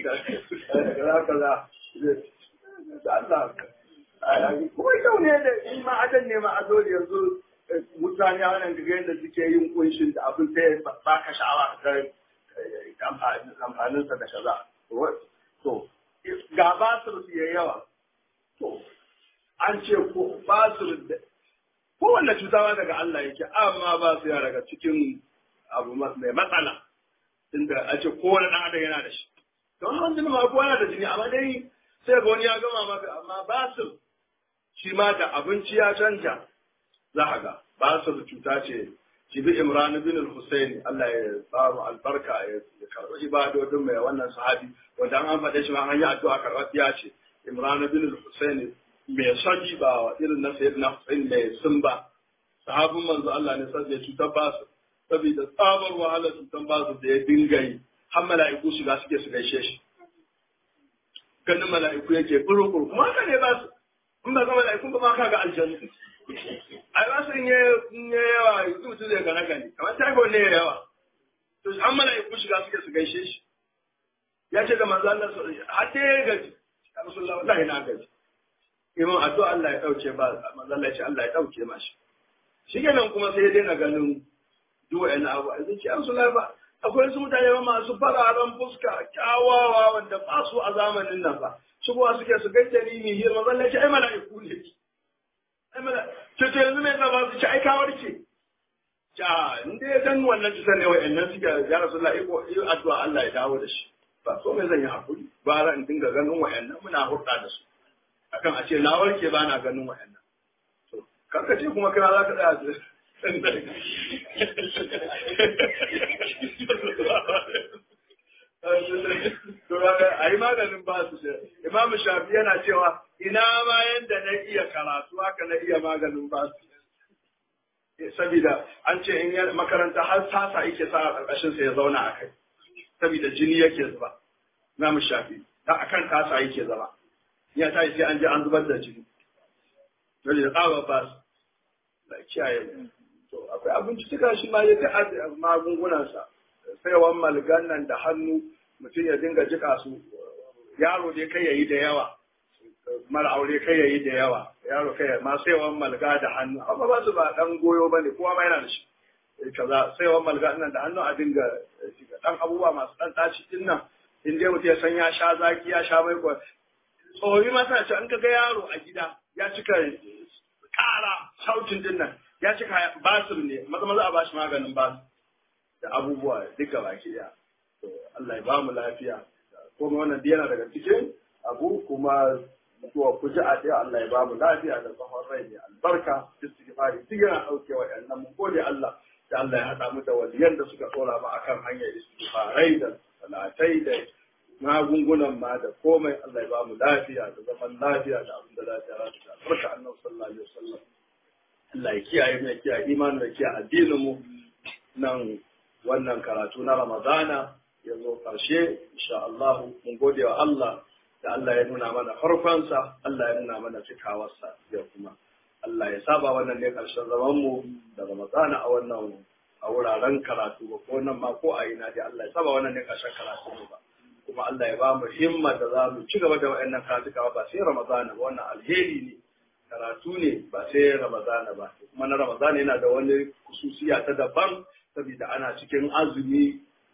kaza da Allah kuma kyau ne da in ma adan ne ma a zo da yanzu mutane a wannan gaga yadda suke yin kunshin da abin sai ba ka sha'awa ka amfaninsa da kaza to ga basir su yayi yawa to an ce ko basir da kowanne cutawa daga Allah yake amma ba su ya daga cikin abu mai matsala inda a ce kowane ɗan adam yana da shi don hawan jini ma kowa yana da jini amma dai sai ga wani ya gama maka amma basir shi ma da abinci ya canja za a ga basir cuta ce jibi imran bin al-husayn Allah ya tsaro albarka ya karɓi ibadodin mai wannan sahabi wanda an faɗe shi ma an yi addu'a karɓar ce imran bin al-husayn mai sani ba irin na sayyidina husayn mai sun ba sahabin manzo Allah ne sai ya cutar basir saboda tsabar wahalar cutar basir da ya dinga yi har mala'iku shiga suke su gaishe shi ganin mala'iku yake buru kuma haka ne ba su in ba ga mala'iku ba ma ka ga aljanna ai ba su in yi yawa mutum zai gane gane kamar typhoid ne yawa to an mala'iku shiga suke su gaishe shi ya ce da manzo Allah har dai ya gaji ya Rasulullah wallahi na gaji imam addu'a Allah ya dauke ba manzo Allah ya ce Allah ya dauke mashi shikenan kuma sai ya daina ganin duk wa'annan abu a zuciya Rasulullah ba akwai su mutane ba masu fararen fuska kyawawa wanda ba su a zamanin nan ba shigowa suke su gaida ni mi hir manzo Allah ya ce ai mala'iku ne ai mala'iku to yanzu me ba su ci ai kawar ce ja inda dan wannan cutar ne wa'annan suke ya Rasulullah iko addu'a Allah ya dawo da shi ba so mai zan yi hakuri ba ran in dinga ganin wa'annan muna hurɗa da su akan a ce na warke ba na ganin wa'annan to kanka ce kuma kana za ka tsaya a yi maganin ba su imamu shafi yana cewa ina ma yanda na iya karatu haka na iya maganin ba su sabida an ce in makaranta har sasa yake sa a ƙarƙashin sa ya zauna a kai sabida jini yake zuba imamu shafi ta akan tasa yake zama ya ta sai an je an zubar da jini dole da tsawa ba su da kiyaye to akwai abinci suka shi ma ya ta magungunansa saiwan malgan nan da hannu mutum ya dinga jika su yaro dai kai yayi da yawa mara aure kai yayi da yawa yaro kai ma saiwan malga da hannu amma ba su ba dan goyo bane kowa ma yana da shi kaza saiwan malga nan da hannu a dinga dan abubuwa masu dan taci din nan in dai mutum ya san ya sha zaki ya sha mai ko tsohi ma suna ce an kaga yaro a gida ya cika kara sautin din nan ya cika basir ne maza a bashi maganin basir da abubuwa duka baki daya to Allah ya bamu lafiya kuma wannan yana daga cikin abu kuma to ku ji a dai Allah ya bamu lafiya da tsawon rai ne albarka istighfari duk yana dauke wa yannan mun gode Allah da Allah ya hada mu da waliyan da suka tsora mu akan hanyar istighfarai da salatai da magungunan ma da komai Allah ya bamu lafiya da zaman lafiya da abin da lafiya za ta barka annabi sallallahu alaihi wasallam Allah ya kiyaye mu ya kiyaye imanin ya kiyaye addinin mu nan wannan karatu na Ramadana ya zo ƙarshe insha Allah mun gode wa Allah da Allah ya nuna mana farkonsa Allah ya nuna mana cikawarsa ya kuma Allah ya saba wannan ne ƙarshen zaman mu da Ramadana a wannan a wuraren karatu ba ko nan ma ko a ina dai Allah ya saba wannan ne ƙarshen karatu mu ba kuma Allah ya ba mu himma da za mu ci gaba da wayannan karatuka ba sai Ramadana ba wannan alheri ne karatu ne ba sai Ramadana ba kuma na Ramadana yana da wani kususiya ta daban saboda ana cikin azumi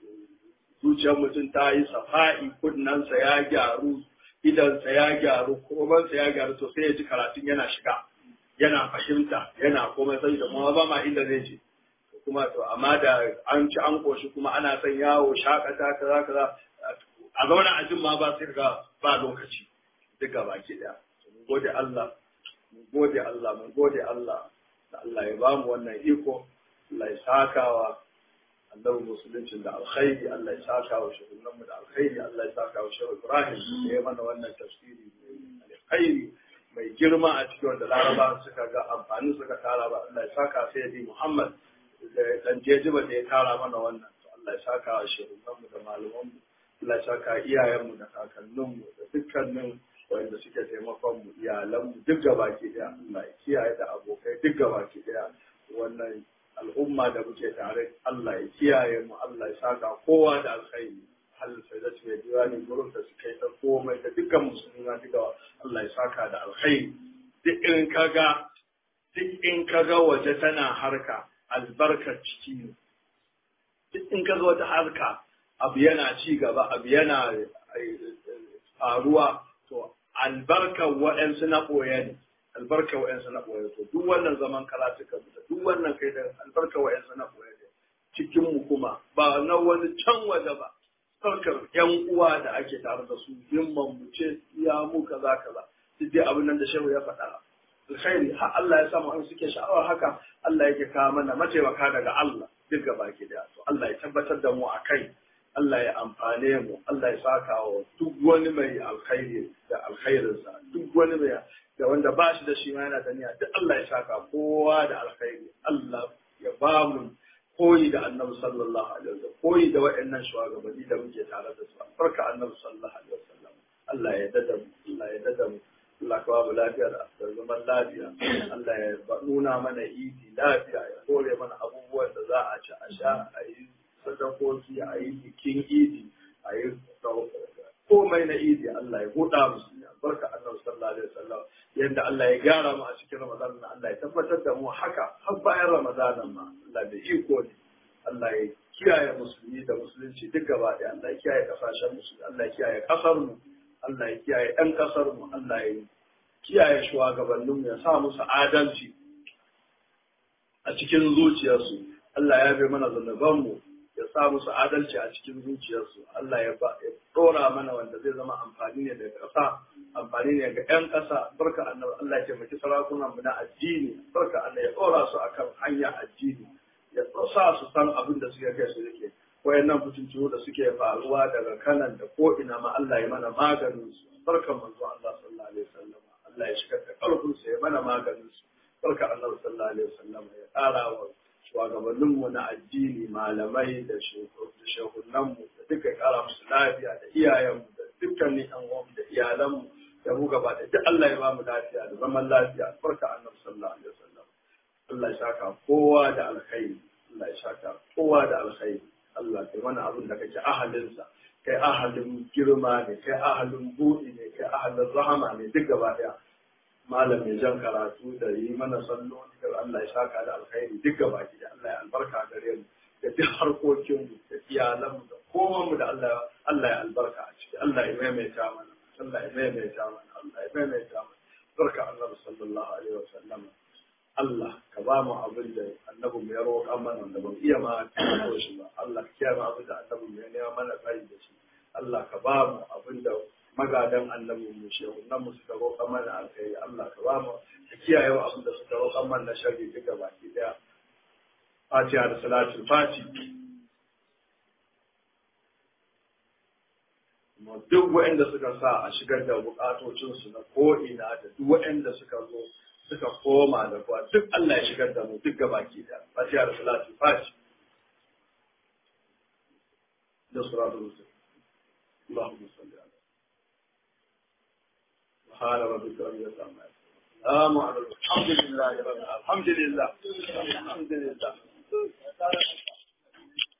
zuciyar mutum ta yi safa'i kunnansa ya gyaru idansa ya gyaru komansa ya gyaru to sai ya ji karatun yana shiga yana fahimta yana komai sai da kuma ba ma inda zai je kuma to amma da an ci an koshi kuma ana son yawo shakata kaza kaza a zauna a jin ma ba sai ga ba lokaci duka baki daya mun gode Allah mun gode Allah mun gode Allah da Allah ya bamu wannan iko Allah ya sakawa annabi musuluncin da alkhairi Allah ya sakawa shugabanmu da alkhairi Allah ya sakawa shehu Ibrahim da ya mana wannan tafsiri mai alkhairi mai girma a cikin wanda Laraba suka ga amfani suka tara ba Allah ya saka sayyidi Muhammad da dan jejiba da ya tara mana wannan to Allah ya sakawa shugabanmu da malamanmu Allah ya saka iyayenmu da kakanninmu da dukkanin wanda suke taimakon mu iyalanmu duk gabaki daya Allah ya kiyaye da abokai duk gabaki daya wannan al'umma da muke tare Allah ya kiyaye mu Allah ya saka kowa da alkhairi halin sai da ce diwani gurin da suka yi ta komai da dukkan musulmi duka Allah ya saka da alkhairi duk in kaga waje tana harka albarkar ciki ne duk in kaga wata harka abu yana ci gaba abu yana faruwa to albarkar waɗansu na ɓoye ne albarka wa'yansu na ɓoye to duk wannan zaman karatuka da duk wannan kai da albarka wa'yansu na ɓoye ne cikin mu kuma ba na wani can waje ba sarkar yan uwa da ake tare da su himman mu ce ya mu kaza kaza duk dai abin nan da shehu ya faɗa alkhairi har Allah ya samu an suke sha'awar haka Allah yake kawo mana mataimaka daga Allah duk gaba ki da to Allah ya tabbatar da mu a kai Allah ya amfane mu Allah ya saka wa duk wani mai alkhairi da alkhairinsa duk wani mai da wanda ba shi da shi ma yana da niyya duk Allah ya saka kowa da alkhairi Allah ya ba mu koyi da annabi sallallahu alaihi wasallam koyi da waɗannan shugabanni da muke tare da su barka annabi sallallahu alaihi wasallam Allah ya dada mu Allah ya dada mu Allah ka ba mu lafiya da zaman lafiya Allah ya nuna mana idi lafiya ya kore mana abubuwan da za za a ci a sha a yi sadakoki a yi bikin idi a yi komai na idi Allah ya buɗa musu albarka annabi sallallahu alaihi wasallam yadda Allah ya gyara mu a cikin Ramadan na Allah ya tabbatar da mu haka har bayan Ramadan ma Allah da iko ne Allah ya kiyaye musulmi da musulunci duk gaba ɗaya Allah ya kiyaye kasashen musulmi Allah ya kiyaye kasar mu Allah ya kiyaye ɗan kasar mu Allah ya kiyaye shugabannin mu ya sa musu adalci a cikin zuciyarsu Allah ya bai mana zanuban mu ya sa musu adalci a cikin zuciyarsu Allah ya dora mana wanda zai zama amfani ne daga ƙasa amfani ne ga 'yan ƙasa barka annabi Allah ya taimaki sarakunan mu na addini barka Allah ya dora su akan hanya addini ya sa su san abin da suke kai su yake wayannan mutunci da suke faruwa daga kanan da ko ina ma Allah ya mana maganin su barka manzo Allah sallallahu alaihi wasallam Allah ya shiga da kalbin su ya mana maganin su barka annabi sallallahu alaihi wasallam ya ƙara wa shugabanninmu na addini malamai da shehunanmu da duka kara musu lafiya da iyayenmu da dukkanin yan uwanmu da iyalanmu da mu gaba da duk Allah ya ba mu lafiya da zaman lafiya barka annabi sallallahu alaihi wasallam Allah ya saka kowa da alkhairi Allah ya saka kowa da alkhairi Allah kai mana abin da kake ahalinsa kai ahalin girma ne kai ahalin buɗi ne kai ahalin rahama ne duk gaba daya malam mai jan karatu da yi mana salloli da Allah ya saka da alkhairi duk gaba ki da Allah ya albarka gare mu da duk harkokin mu da iyalan mu da koman mu da Allah ya albarka a ciki Allah ya maimaita mana Allah ya maimaita mana Allah ya maimaita mana barka Allah sallallahu alaihi wasallam Allah ka ba mu abin da annabi mu ya roƙa mana da ban iya ma ko shi ba Allah ka kiyaye abin da annabi mu ya nema mana tsayi da shi Allah ka ba mu abin da magadan annabi mu shehu nan mu suka roƙa mana alkhairi Allah ka ba mu ka kiyaye wa abin da suka roƙa mana sharri duka baki daya Fatiha da salatul fati mu duk waɗanda suka sa a shigar da bukatocin su na ko ina da duk waɗanda suka zo suka koma da kuwa duk Allah ya shigar da mu duk baki daya Fatiha da salatul fati da suratul Allahumma salli ala سبحان ربك رب العزة عما يصفون الحمد لله رب العالمين الحمد لله